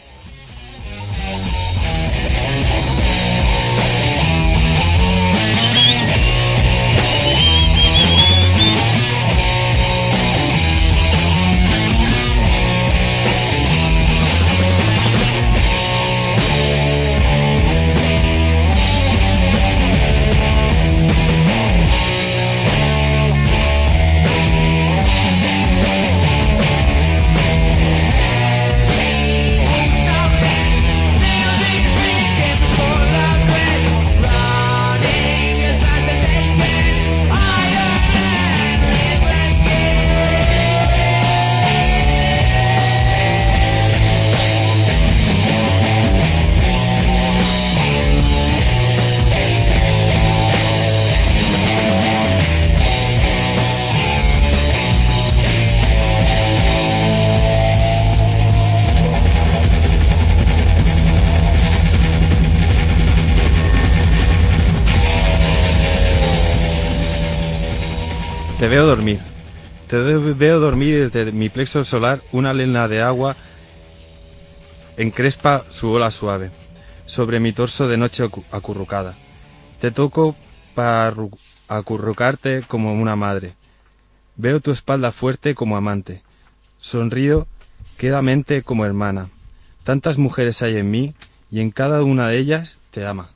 Te veo dormir. Te veo dormir desde mi plexo solar una lena de agua encrespa su ola suave sobre mi torso de noche acurrucada. Te toco para acurrucarte como una madre. Veo tu espalda fuerte como amante. Sonrío quedamente como hermana. Tantas mujeres hay en mí y en cada una de ellas te ama.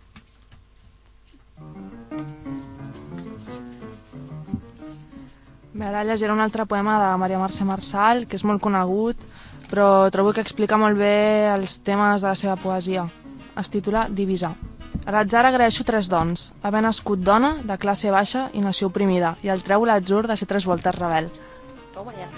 Bé, ara llegiré un altre poema de Maria Mercè Marçal, que és molt conegut, però trobo que explica molt bé els temes de la seva poesia. Es titula Divisar. A l'atzar agraeixo tres dons: haver nascut dona, de classe baixa i nació oprimida, i el treu l'atzur de ser tres voltes rebel. Toma ya.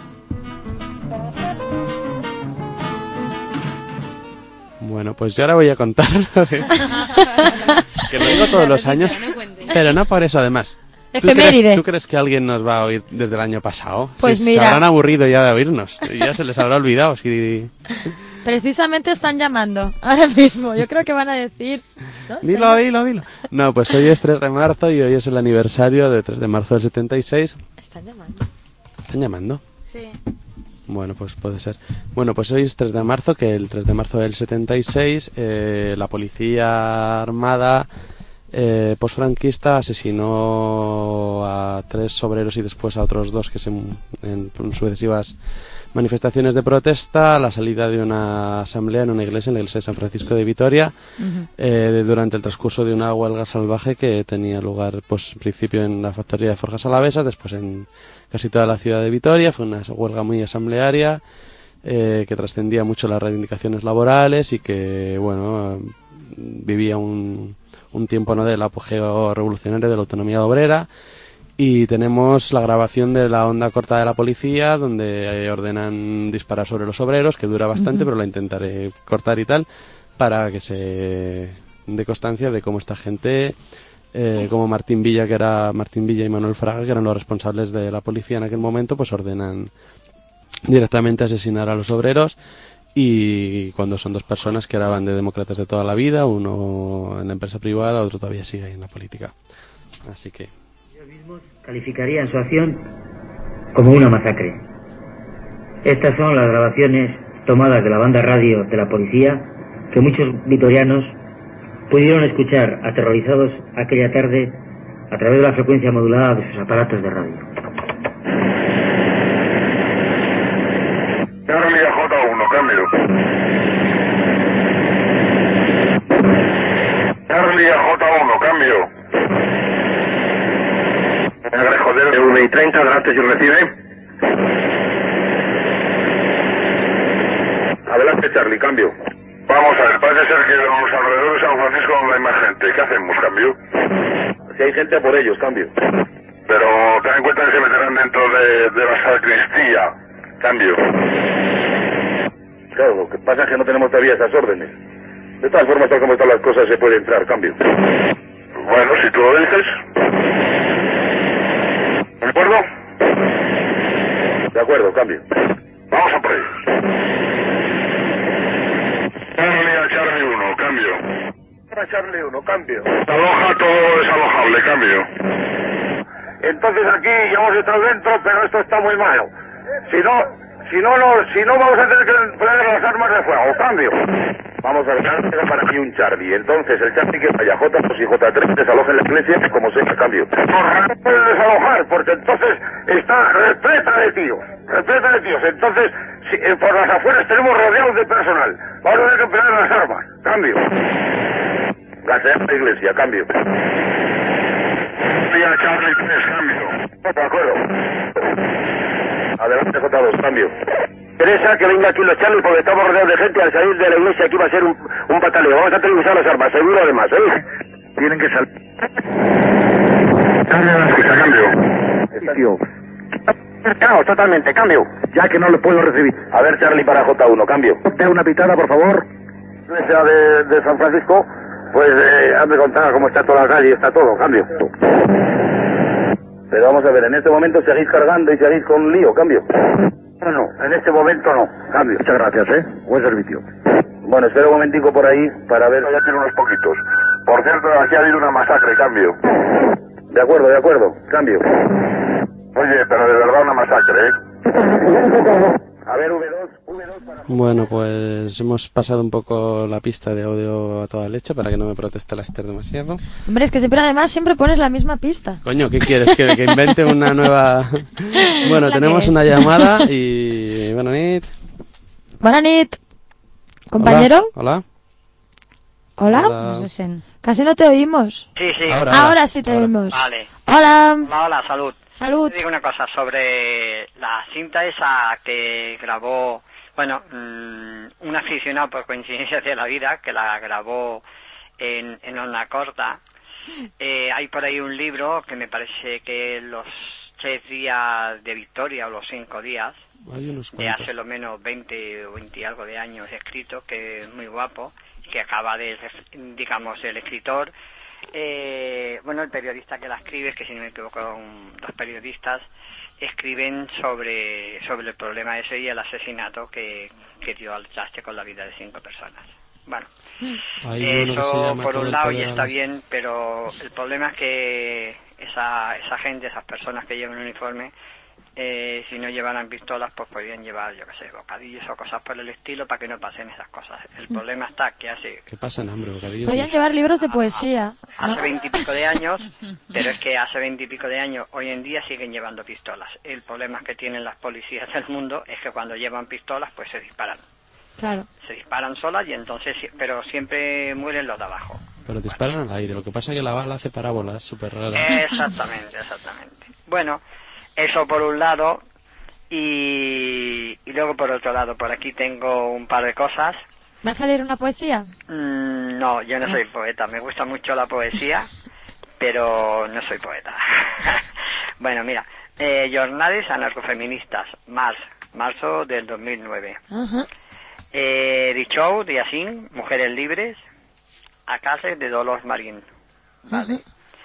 Bueno, pues yo ahora voy a contar que lo digo todos los años, pero no por eso además. ¿Tú crees, ¿Tú crees que alguien nos va a oír desde el año pasado? Pues si, mira. Se habrán aburrido ya de oírnos. Ya se les habrá olvidado. Si... Precisamente están llamando ahora mismo. Yo creo que van a decir... No sé. Dilo, dilo, dilo. No, pues hoy es tres de marzo y hoy es el aniversario de tres de marzo del setenta y seis. ¿Están llamando? ¿Están llamando? Sí. Bueno, pues puede ser. Bueno, pues hoy es tres de marzo, que el tres de marzo del setenta y seis eh, la policía armada... Eh, posfranquista asesinó a tres obreros y después a otros dos que se, en, en sucesivas manifestaciones de protesta a la salida de una asamblea en una iglesia, en la iglesia de San Francisco de Vitoria, uh-huh. eh, durante el transcurso de una huelga salvaje que tenía lugar, pues, en principio en la factoría de Forjas Alavesas, después en casi toda la ciudad de Vitoria. Fue una huelga muy asamblearia eh, que trascendía mucho las reivindicaciones laborales y que, bueno, vivía un un tiempo, ¿no?, del apogeo revolucionario de la autonomía obrera. Y tenemos la grabación de la onda corta de la policía, donde eh, ordenan disparar sobre los obreros, que dura bastante, uh-huh. pero la intentaré cortar y tal, para que se dé constancia de cómo esta gente, eh, como Martín Villa, que era Martín Villa y Manuel Fraga, que eran los responsables de la policía en aquel momento, pues ordenan directamente asesinar a los obreros. Y cuando son dos personas que eran de demócratas de toda la vida, uno en la empresa privada, otro todavía sigue ahí en la política. Así que... Ellos mismos calificarían su acción como una masacre. Estas son las grabaciones tomadas de la banda radio de la policía que muchos vitorianos pudieron escuchar aterrorizados aquella tarde a través de la frecuencia modulada de sus aparatos de radio. Charlie a J uno, cambio. Charlie a J uno, cambio. Joder, de uno y treinta, adelante si recibe. Adelante, Charlie, cambio. Vamos a ver, parece ser que en los alrededores de San Francisco no hay más gente. ¿Qué hacemos, cambio? Si hay gente, por ellos, cambio. Pero ten en cuenta que se meterán dentro de, de la sacristía, cambio. Claro, lo que pasa es que no tenemos todavía esas órdenes. De todas formas, tal como están las cosas, se puede entrar, cambio. Bueno, si tú lo dices. ¿De acuerdo? De acuerdo, cambio. Vamos a por ello. Charlie a Charlie uno, cambio. A Charlie uno, cambio. Aloja todo desalojable, cambio. Entonces aquí ya hemos estado dentro, pero esto está muy malo. Si no, si no, no, si no vamos a tener que emplear las armas de fuego, cambio. Vamos a ver, queda para aquí un Charlie. Entonces el Charlie que vaya J dos y J tres desalojen la iglesia como sea, cambio. No puede desalojar, porque entonces está repleta de tíos. Repleta de tíos. Entonces, si, eh, por las afueras tenemos rodeados de personal. Vamos a tener que emplear las armas, cambio. Gasear la iglesia, cambio. Día Charlie tres, cambio. De acuerdo. Adelante J dos, cambio. Teresa, que venga aquí los Charlie porque estamos rodeados de gente. Al salir de la iglesia aquí va a ser un, un bataleo. Vamos a tener que usar las armas, seguro además, ¿eh? Tienen que salir. Charlie a la escucha, cambio. Tío. No, totalmente, cambio. Ya que no lo puedo recibir. A ver, Charlie para J uno, cambio. Te una pitada, por favor. Iglesia de, de San Francisco, pues eh, hazme contar cómo está toda la calle, está todo, cambio. Pero vamos a ver, en este momento seguís cargando y seguís con un lío, cambio. No, no, en este momento no, cambio. Muchas gracias, ¿eh? Buen servicio. Bueno, espera un momentico por ahí para ver. Ya tiene unos poquitos. Por cierto, aquí ha habido una masacre, cambio. De acuerdo, de acuerdo, cambio. Oye, pero de verdad una masacre, ¿eh? A ver, V dos, V dos para... Bueno, pues hemos pasado un poco la pista de audio a toda leche para que no me proteste la Esther demasiado. Hombre, es que siempre además siempre pones la misma pista. Coño, ¿qué quieres? ¿Que, que invente una nueva...? Bueno, La tenemos que es. una llamada y... Buenas nit. Buenas nit. ¿Compañero? Hola. ¿Hola? Hola. No sé. Casi no te oímos. Sí, sí. Ahora, Ahora, ahora. sí te Ahora. oímos. Vale. Hola. Hola, hola, salud. Salud. Te digo una cosa sobre la cinta esa que grabó, bueno, mmm, un aficionado por coincidencia de la vida, que la grabó en, en onda corta. Eh, hay por ahí un libro que me parece que los tres días de Victoria o los cinco días, Hay unos de cuantos. hace lo menos veinte o veinte y algo de años escrito, que es muy guapo, que acaba de, digamos, el escritor, eh, bueno, el periodista que la escribe, es que si no me equivoco, un, dos periodistas, escriben sobre, sobre el problema ese y el asesinato que, que dio al traste con la vida de cinco personas. Bueno, Hay uno que se eso llama por Todo un el lado poder y a está las- bien, pero el problema es que esa, esa gente, esas personas que llevan uniforme, eh, si no llevaran pistolas, pues podrían llevar, yo qué sé, bocadillos o cosas por el estilo para que no pasen esas cosas. El problema está que hace ¿Qué pasa en hambre, bocadillos? Podrían llevar libros de poesía. ¿no? hace veintipico de años, pero es que hace veintipico de años, hoy en día siguen llevando pistolas. El problema que tienen las policías del mundo es que cuando llevan pistolas, pues se disparan. Claro. Se disparan solas y entonces, pero siempre mueren los de abajo. Pero disparan al aire. Lo que pasa es que la bala hace parábolas súper raras. Exactamente, exactamente. Bueno, eso por un lado, y, y luego por otro lado, por aquí tengo un par de cosas. ¿Va a salir una poesía? Mm, no, yo no soy poeta, me gusta mucho la poesía, pero no soy poeta. Bueno, mira, eh, Jornades anarcofeministas, Mars, marzo del dos mil nueve. Ajá. Eh, Dichou, de Yacín, Mujeres Libres, Acase de Dolores Marín. Vale.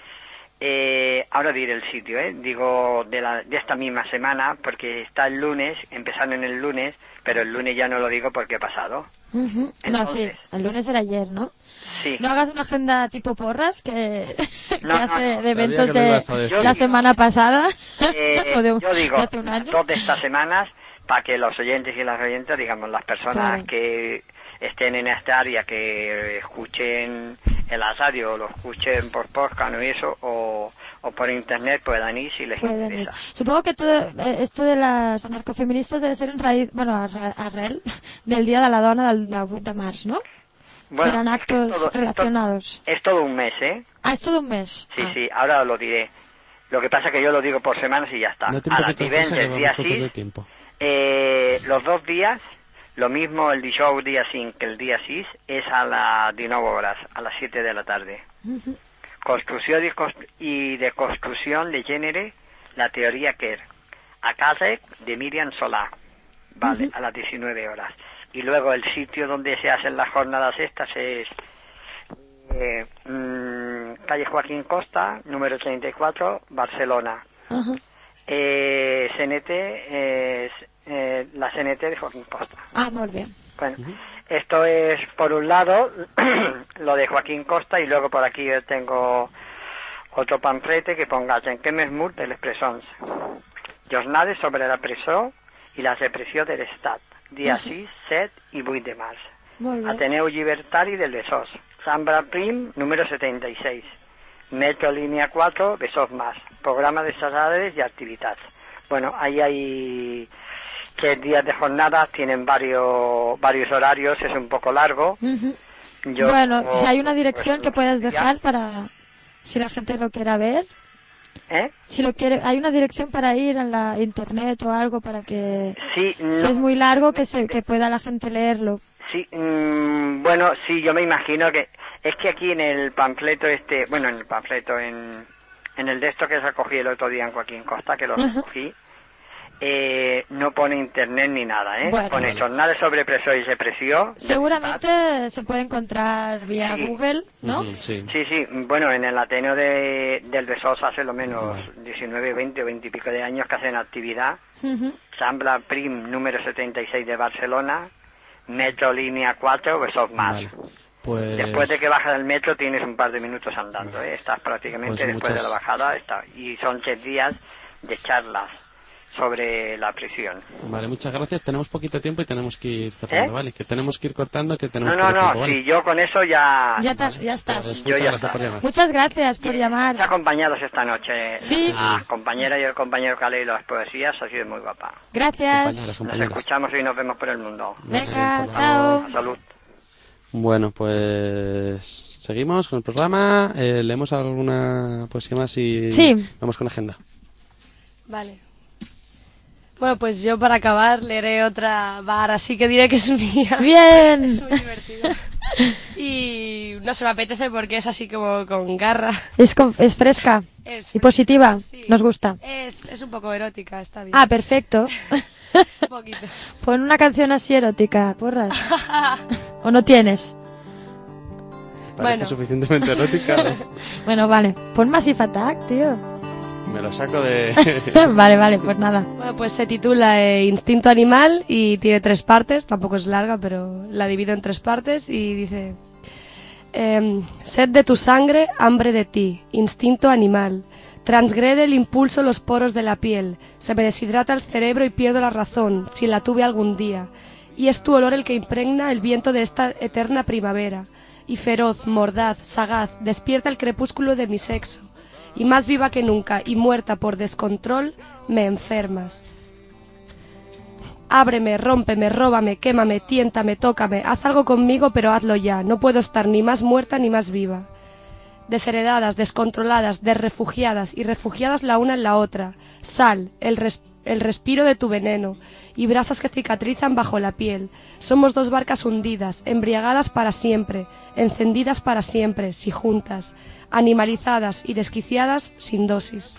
Eh, ahora diré el sitio, ¿eh? Digo de, la, de esta misma semana, porque está el lunes, empezando en el lunes, pero el lunes ya no lo digo porque he pasado. Ujú. No, sí, Entonces. el lunes era ayer, ¿no? Sí. No hagas una agenda tipo porras que, que No, no, hace no. de Sabía eventos que lo de ibas a decir. la semana pasada Eh, o de, yo digo, de hace un año. dos de estas semanas, para que los oyentes y las oyentes, digamos, las personas Claro. que estén en esta área, que escuchen en la radio, o lo escuchen por podcast o eso, o, o por internet, puedan ir si les Pueden ir. interesa. Supongo que todo eh, esto de las anarcofeministas debe ser en raíz, bueno, arre- arrel del Día de la Dona del, del vuit de març, ¿no? Bueno, Serán actos es todo- relacionados. Es todo un mes, ¿eh? Ah, es todo un mes. Sí, Ah. sí, ahora os lo diré. Lo que pasa es que yo lo digo por semanas y ya está. Date un A la poquito de divendres, prisa que vamos día cortos de sis, tiempo. eh, los dos días, lo mismo el dijous día cinc que el día sis, és a les dinou hores, a les siete de la tarde. Ujú. Construcció i cos- i de construcció de gènere, la teoria Kerr, a càrrec de Miriam Solà, vale, a las diecinueve horas. Y luego el sitio donde se hacen las jornadas estas es eh, mm, calle Joaquín Costa, número treinta y cuatro, Barcelona. Ajá. Eh, C N T es eh, la C N T de Joaquín Costa. Ah, molt bé. Bueno, esto es por un lado lo de Joaquín Costa, y luego por aquí yo tengo otro panflete que ponga en qué mes mur de les presons. Jornades sobre la presó i la repressió de l'Estat, dia Ujú. sis, set i vuit de març. Molt bé. Ateneu Llibertari del Besòs, Zambra Prim, número setenta y seis. Metro Línea cuatro, Besòs Más. Programa de xerrades y actividades. Bueno, ahí hay tres días de jornada, tienen varios varios horarios, es un poco largo. Ujú. Yo, Bueno, como- si hay una dirección pues, que puedas ya. dejar para si la gente lo quiera ver. ¿Eh? Si lo quiere, hay una dirección para ir en la internet o algo para que Sí, no. si es muy largo que se que pueda la gente leerlo. Sí, mm, bueno, sí, yo me imagino que es que aquí en el panfleto este, bueno, en el panfleto, en, en el de esto que recogí el otro día en Joaquín Costa, que lo Ajá. recogí, eh, no pone internet ni nada, ¿eh? Bueno. Pone Vale. jornada sobre preso y represión. Seguramente se puede encontrar vía Sí. Google, ¿no? Sí. Sí, sí, bueno, en el Ateneo de, del Besós hace lo menos diecinueve, veinte o veinte y pico de años que hacen actividad. Ujú. Zambra Prim, número setenta y seis de Barcelona, Metro Línea cuatro, Besós Más. Vale. Pues, Después de que bajas del metro tienes un par de minutos andando, ¿eh? Estás prácticamente Pues después muchas- de la bajada, está, y son tres días de charlas sobre la prisión. Vale, muchas gracias. Tenemos poquito tiempo y tenemos que ir cerrando, ¿Eh? ¿vale? Que tenemos que ir cortando, que tenemos No, no, poco no, tiempo, ¿vale? si yo con eso ya... Ya, ta- ya estás. Pues Yo muchas ya gracias está. por llamar. Muchas gracias por llamar. acompañados esta noche. Sí. La compañera y el compañero que ha leído las poesías ha sido muy guapa. Gracias. Nos escuchamos y nos vemos por el mundo. Venga, chao. Salud. Bueno, pues seguimos con el programa. Eh, ¿Leemos alguna poesía más y Sí. vamos con agenda? Vale. Bueno, pues yo para acabar leeré otra bar, así que diré que es mía. Bien. Es muy divertida. Y no se me apetece porque es así como con garra. Es, con- es fresca Es y positiva. Nos gusta. Es, es un poco erótica, está bien. Ah, perfecto. Un poquito. Pon una canción así erótica, porras. ¿O no tienes? Parece Bueno. suficientemente erótica. ¿no? Bueno, vale. Pon Massive Attack, tío. Me lo saco de... Vale, vale, pues nada. Bueno, pues se titula eh, Instinto Animal y tiene tres partes, tampoco es larga, pero la divido en tres partes y dice... em, sed de tu sangre, hambre de ti, instinto animal. Transgrede el impulso los poros de la piel, se me deshidrata el cerebro y pierdo la razón, si la tuve algún día. Y es tu olor el que impregna el viento de esta eterna primavera. Y feroz, mordaz, sagaz, despierta el crepúsculo de mi sexo. Y más viva que nunca y muerta por descontrol, me enfermas. Ábreme, rómpeme, róbame, quémame, tiéntame, tócame, haz algo conmigo, pero hazlo ya. No puedo estar ni más muerta ni más viva. Desheredadas, descontroladas, desrefugiadas y refugiadas la una en la otra. Sal, el, res- el respiro de tu veneno y brasas que cicatrizan bajo la piel. Somos dos barcas hundidas, embriagadas para siempre, encendidas para siempre, si juntas, animalizadas y desquiciadas sin dosis.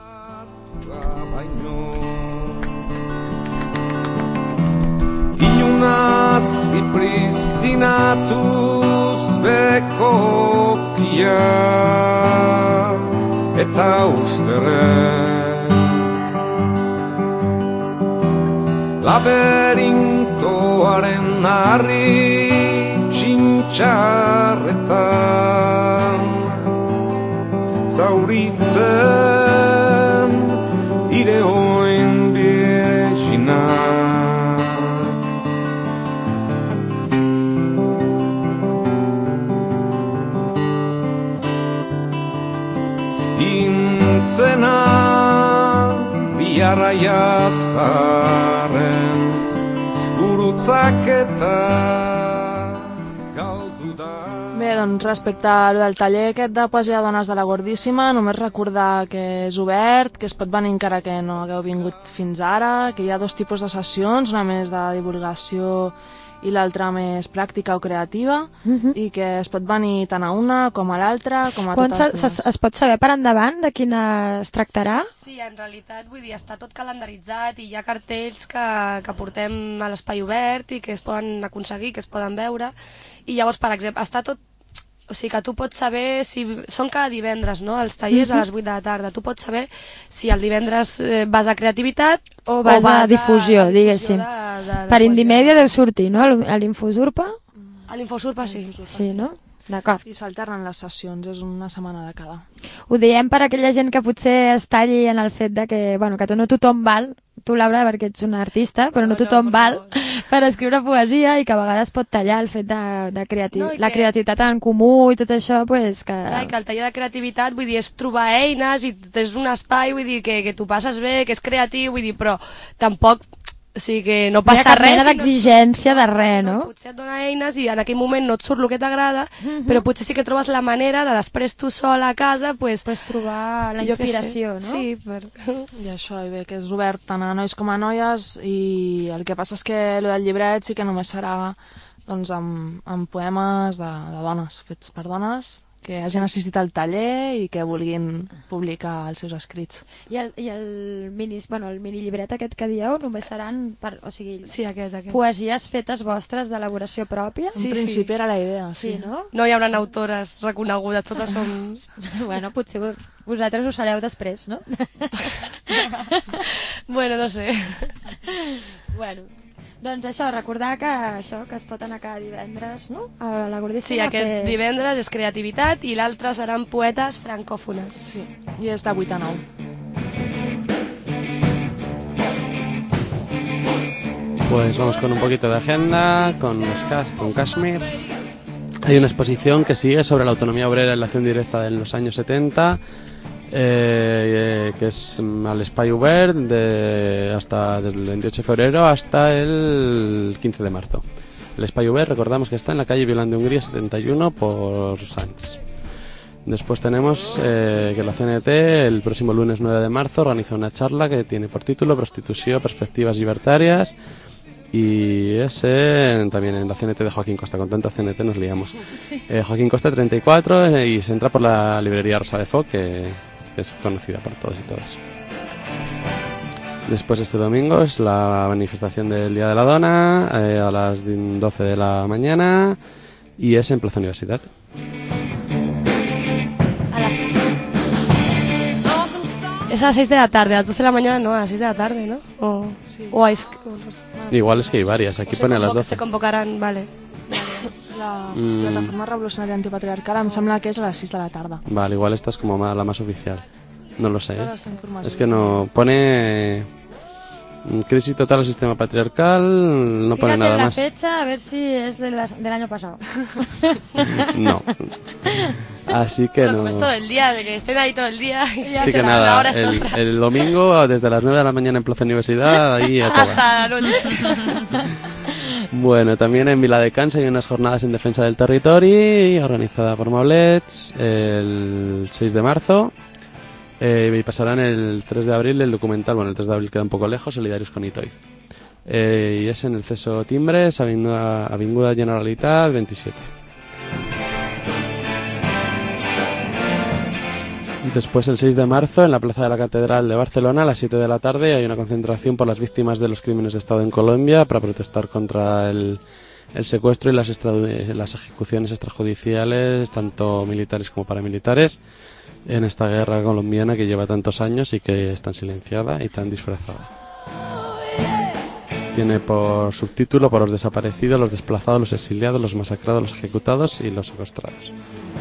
Ilunazi pristinatuz bekokia eta usterrek laberintoaren harri txintxarretan zauritzen ire hoen biexinak zena biarra jazaren gurutzak eta galdu da. Bé, doncs respecte a lo del taller aquest de poesia de dones de la Gordíssima, només recordar que és obert, que es pot venir encara que no hagueu vingut fins ara, que hi ha dos tipus de sessions, una més de divulgació i l'altra més pràctica o creativa, Mhm. i que es pot venir tant a una com a l'altra, com a Quan totes se, dues. se, es pot saber per endavant de quina es tractarà? Sí, en realitat, vull dir, està tot calendaritzat i hi ha cartells que, que portem a l'espai obert i que es poden aconseguir, que es poden veure, i llavors, per exemple, està tot. O sigui que tu pots saber si... Són cada divendres, no?, els tallers Mhm. a les vuit de la tarda. Tu pots saber si el divendres eh, vas a creativitat O vas, a difusió, diguéssim. de- de- de per poesia. Indimèdia deu sortir, no?, a l'Infosurpa? A l'Infosurpa sí. Sí, no? D'acord. I s'alternen les sessions, és una setmana de cada. Ho diem per a aquella gent que potser es talli en el fet de que, bueno, que no tothom val, tu Laura perquè ets una artista, però no tothom val per escriure poesia i que a vegades pot tallar el fet de, de creati No, i la que- creativitat en comú i tot això, pues, que... Clar, i que el taller de creativitat, vull dir, és trobar eines i és un espai, vull dir, que, que tu passes bé, que és creatiu, vull dir, però tampoc, o sigui, que no No hi ha passa cap res. mena si no- d'exigència de res, no? Potser et dona eines i en aquell moment no et surt el que t'agrada, Mhm. però potser sí que trobes la manera de després tu sola a casa, pues, pues trobar la jo què sé. inspiració, no? Sí, per... I això, i bé, que és obert tant a nois com a noies, i el que passa és que el del llibret sí que només serà doncs, amb, amb poemes de, de dones, fets per dones, que hagin assistit al taller i que vulguin publicar els seus escrits. I el, i el mini, bueno, el mini llibret aquest que dieu només seran per, o sigui, Sí, aquest, aquest. poesies fetes vostres d'elaboració pròpia? En principi era la idea, sí. Sí, no? No hi haurà autores reconegudes, totes són... Bueno, potser vo- vosaltres ho sereu després, no? Bueno, no sé. Bueno, doncs això, recordar que això que es pot anar cada divendres, no? A la Sí, Gordíssima. aquest fer- divendres és creativitat i l'altre seran poetes francòfones. Sí, i és de vuit a nou. Pues vamos con un poquito de agenda, con los Cas- con Kashmir. Hay una exposición que sigue sobre la autonomía obrera en la acción directa en los años setenta, eh, eh, que es mm, al Espai Obert de, hasta del veintiocho de febrero hasta el quince de marzo. El Espai Obert, recordamos que está en la calle Violán de Hungría setenta y uno por Sanz. Después tenemos eh, que la C N T el próximo lunes nueve de marzo organiza una charla que tiene por título Prostitució, perspectivas libertarias, y es en- también en la C N T de Joaquín Costa. Con tanta C N T nos liamos. Eh, Joaquín Costa treinta y cuatro, eh, y se entra por la librería Rosa de Foc, que, que es conocida por todos y todas. Después este domingo es la manifestación del Día de la Dona, eh, a las doce de la mañana, y es en Plaza Universidad. Es a las seis de la tarde, a las doce de la mañana no, a las seis de la tarde, ¿no? O, o hay... Igual es que hay varias, aquí pone a las doce. Se convocarán, vale. La Mm. plataforma revolucionària antipatriarcal em sembla que és a les sis de la tarda. Vale, igual esta es como ma- la más oficial. No lo sé. No ¿eh? lo sé, información. Es que no pone mm, crisis total al sistema patriarcal, no pone Fíjate nada en la más. fecha, a ver si es de las- del año pasado. No. Así que Bueno, no. como es todo el día, de que estén ahí todo el día. y ya Así se que van, nada, ahora es el, otra. el domingo desde las nueve de la mañana en Plaza Universidad, ahí a todas. Hasta la noche. Bueno, también en Viladecans hay unas jornadas en defensa del territorio organizada por Maulets el seis de marzo, eh, y pasarán el tres de abril el documental, bueno, el tres de abril queda un poco lejos, Solidarios con Itoiz. Eh, y es en el Ceso Timbres, Avinguda, Avinguda Generalitat veintisiete. Después, el seis de marzo, en la Plaza de la Catedral de Barcelona, a las siete de la tarde, hay una concentración por las víctimas de los crímenes de Estado en Colombia para protestar contra el, el secuestro y las, extra- las ejecuciones extrajudiciales, tanto militares como paramilitares, en esta guerra colombiana que lleva tantos años y que es tan silenciada y tan disfrazada. Tiene por subtítulo por los desaparecidos, los desplazados, los exiliados, los masacrados, los ejecutados y los secuestrados.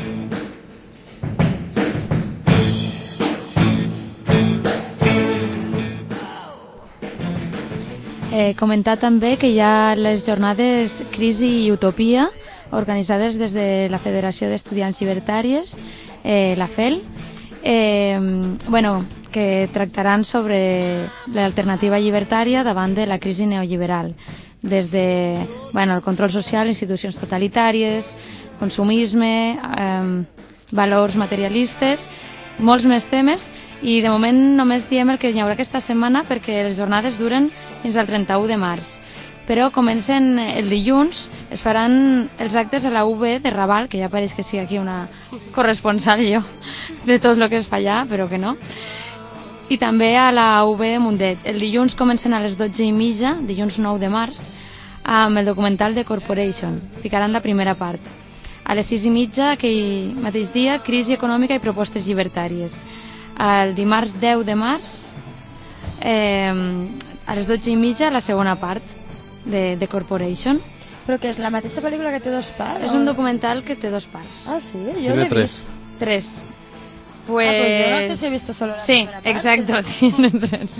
Eh, comentar també que hi ha les jornades Crisi i Utopia, organitzades des de la Federació d'Estudiants Llibertàries, eh, la F E L, eh, bueno, que tractaran sobre l'alternativa llibertària davant de la crisi neoliberal, des de bueno, el control social, institucions totalitàries, consumisme, eh, valors materialistes, molts més temes, i de moment només diem el que hi haurà aquesta setmana perquè les jornades duren fins al trenta-u de març. Però comencen el dilluns, es faran els actes a la U B de Raval, que ja pareix que sigui aquí una corresponsal jo de tot el que es fa allà, però que no. I també a la U B de Mundet. El dilluns comencen a les dotze i mitja, dilluns nou de març, amb el documental de Corporation. Ficaran la primera part. A les sis i mitja, aquell mateix dia, crisi econòmica i propostes llibertàries. El dimarts deu de març, eh, a les dotze i mitja, la segona part de, de Corporation. Però que és la mateixa pel·lícula que té dos parts? És un documental que té dos parts. Ah, sí? Jo l'he vist. Tres. Pues... Ah, pues yo no sé si he visto solo la sí, exacto, tiene tres.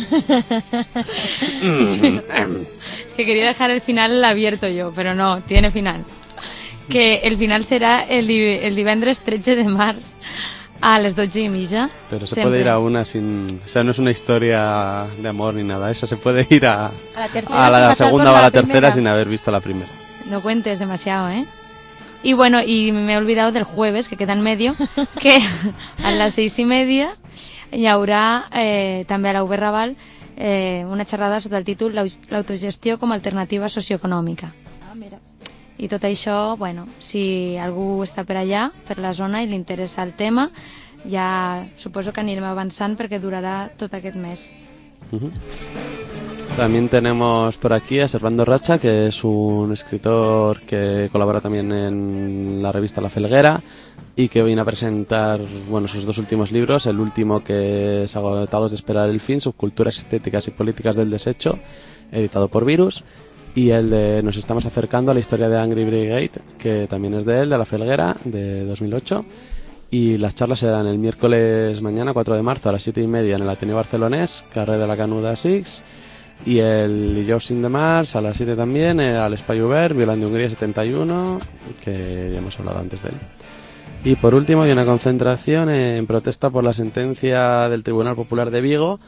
Sí. Es que quería dejar el final abierto yo, pero no, tiene final. Que el final será el, di el divendres tretze de març a les dotze i mitja. Pero se Siempre. puede ir a una sin... O sea, no es una historia de amor ni nada, eso se puede ir a, A la tercera, a la sin segunda pasar o por a la la tercera primera. sin haber visto la primera. No cuentes demasiado, ¿eh? Y bueno, y me he olvidado del jueves, que queda en medio, que a las seis y media hi haurà eh, també a la U B Raval eh, una xerrada sota el títol L'autogestió com a alternativa socioeconòmica. Ah, mira. I tot això, bueno, si algú està per allà, per la zona, i li interessa el tema, ja suposo que anirem avançant perquè durarà tot aquest mes. Uh-huh. También tenemos por aquí a Servando Racha, que es un escritor que colabora también en la revista La Felguera y que viene a presentar bueno, sus dos últimos libros. El último, que es Agotados de esperar el fin, Subculturas estéticas y políticas del desecho, editado por Virus. Y el de Nos estamos acercando a la historia de Angry Brigade, que también es de él, de La Felguera, de dos mil ocho. Y las charlas serán el miércoles mañana, cuatro de marzo, a las siete y media en el Ateneo Barcelonés, Carrer de la Canuda seis. Y el Dijous de març a las siete también, eh, al Espai Obert, Violant de Hungría setenta y uno, que ya hemos hablado antes de él. Y por último hay una concentración en protesta por la sentencia del Tribunal Popular de Vigo,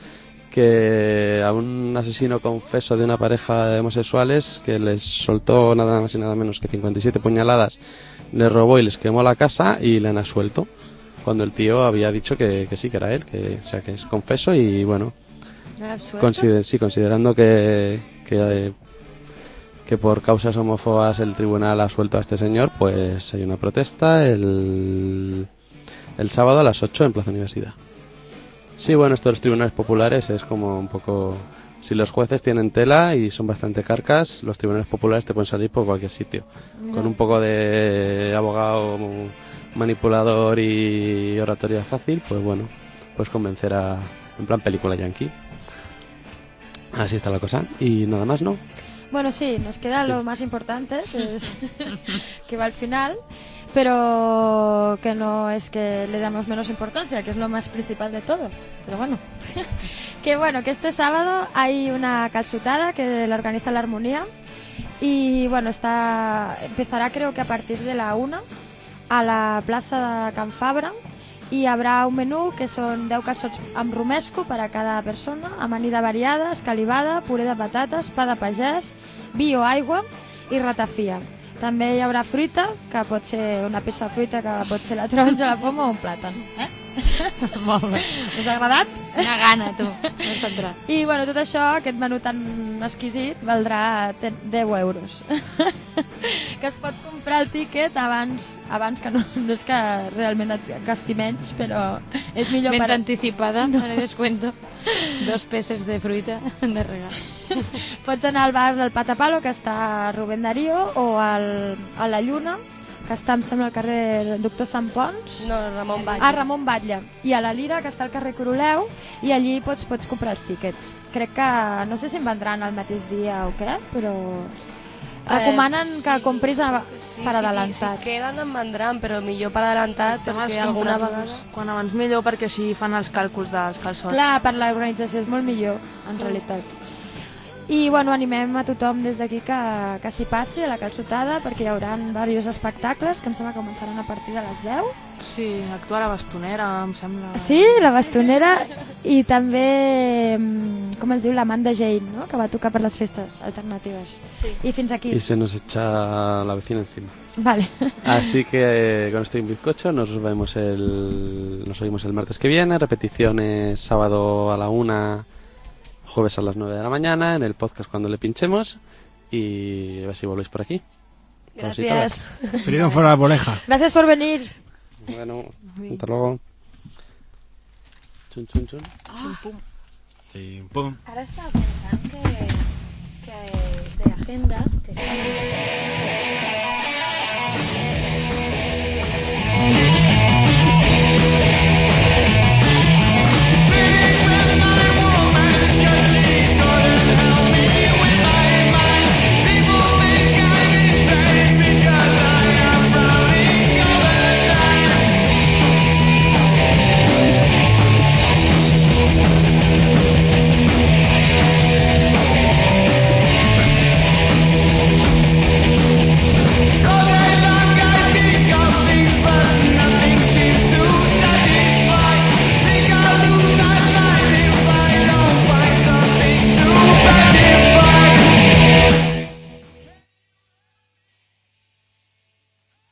que a un asesino confeso de una pareja de homosexuales que les soltó nada más y nada menos que cincuenta y siete puñaladas, les robó y les quemó la casa y le han absuelto, cuando el tío había dicho que, que sí, que era él, que, o sea, que es confeso. Y bueno, consider sí, considerando que, que, que por causas homófobas el tribunal ha absuelto a este señor, pues hay una protesta el, el sábado a las ocho en Plaza Universidad. Sí, bueno, esto de los tribunales populares es como un poco... Si los jueces tienen tela y son bastante carcas, los tribunales populares te pueden salir por cualquier sitio. No. Con un poco de abogado manipulador y oratoria fácil, pues bueno, puedes convencer a... en plan película yankee. Así está la cosa. Y nada más, ¿no? Bueno, sí, nos queda Sí. lo más importante, que, es que va al final, pero que no es que le damos menos importancia, que es lo más principal de todo. Pero bueno, que bueno, que este sábado hay una calçotada que la organiza la Armonía y bueno, está empezará creo que a partir de la una a la plaça de Can Fabra. Y habrá un menú que son deu calçots amb romesco para cada persona, amanida variada, escalivada, puré de patates, pa de pagès, vi o aigua i ratafia. També hi haurà fruita, que pot ser una peça de fruita, que pot ser la taronja, la poma o un plàtan. Eh? Molt bé. Us ha agradat? Una gana, tu. M'has entrat. I bueno, tot això, aquest menú tan exquisit, valdrà deu euros. Que es pot comprar el tíquet abans, abans que no, no és que realment et gasti menys, però és millor Venta per... anticipada, No. no. descuento. Dos peces de fruita de regal. Pots anar al bar del Patapalo, que està a Rubén Darío, o al, a la Lluna, que està, em sembla, al carrer Doctor Sant Pons. No, Ramon Batlle. Ah, Ramon Batlle. I a la Lira, que està al carrer Coroleu, i allí pots, pots comprar els tíquets. Crec que, no sé si en vendran el mateix dia o què, però... Recomanen que compris a, Sí, per sí, adelantat. Si queden en vendran, però millor per adelantat, perquè alguna vegada... Quan abans millor, perquè així fan els càlculs dels calçots. Clar, per l'organització és molt millor, en realitat. I bueno, animem a tothom des d'aquí que, que s'hi passi a la Calçotada, perquè hi haurà diversos espectacles que em sembla que començaran a partir de les deu. Sí, actua la Bastonera, em sembla... Sí, la Bastonera i també, com es diu, l'Amanda Jane, ¿no? Que va tocar per les festes alternatives. Sí. I fins aquí. Y se nos echa la vecina encima. Vale. Así que con esto y un bizcocho nos vemos el, nos oímos el martes que viene, repeticiones sábado a la una, jueves a las nueve de la mañana, en el podcast cuando le pinchemos, y a ver si volvéis por aquí. Gracias. Feliz fuera la boleja. Gracias por venir. Bueno, hasta luego. Chun, chun, chun. Chim, pum. Chim, pum. Ara estava pensant que, que de agenda, que està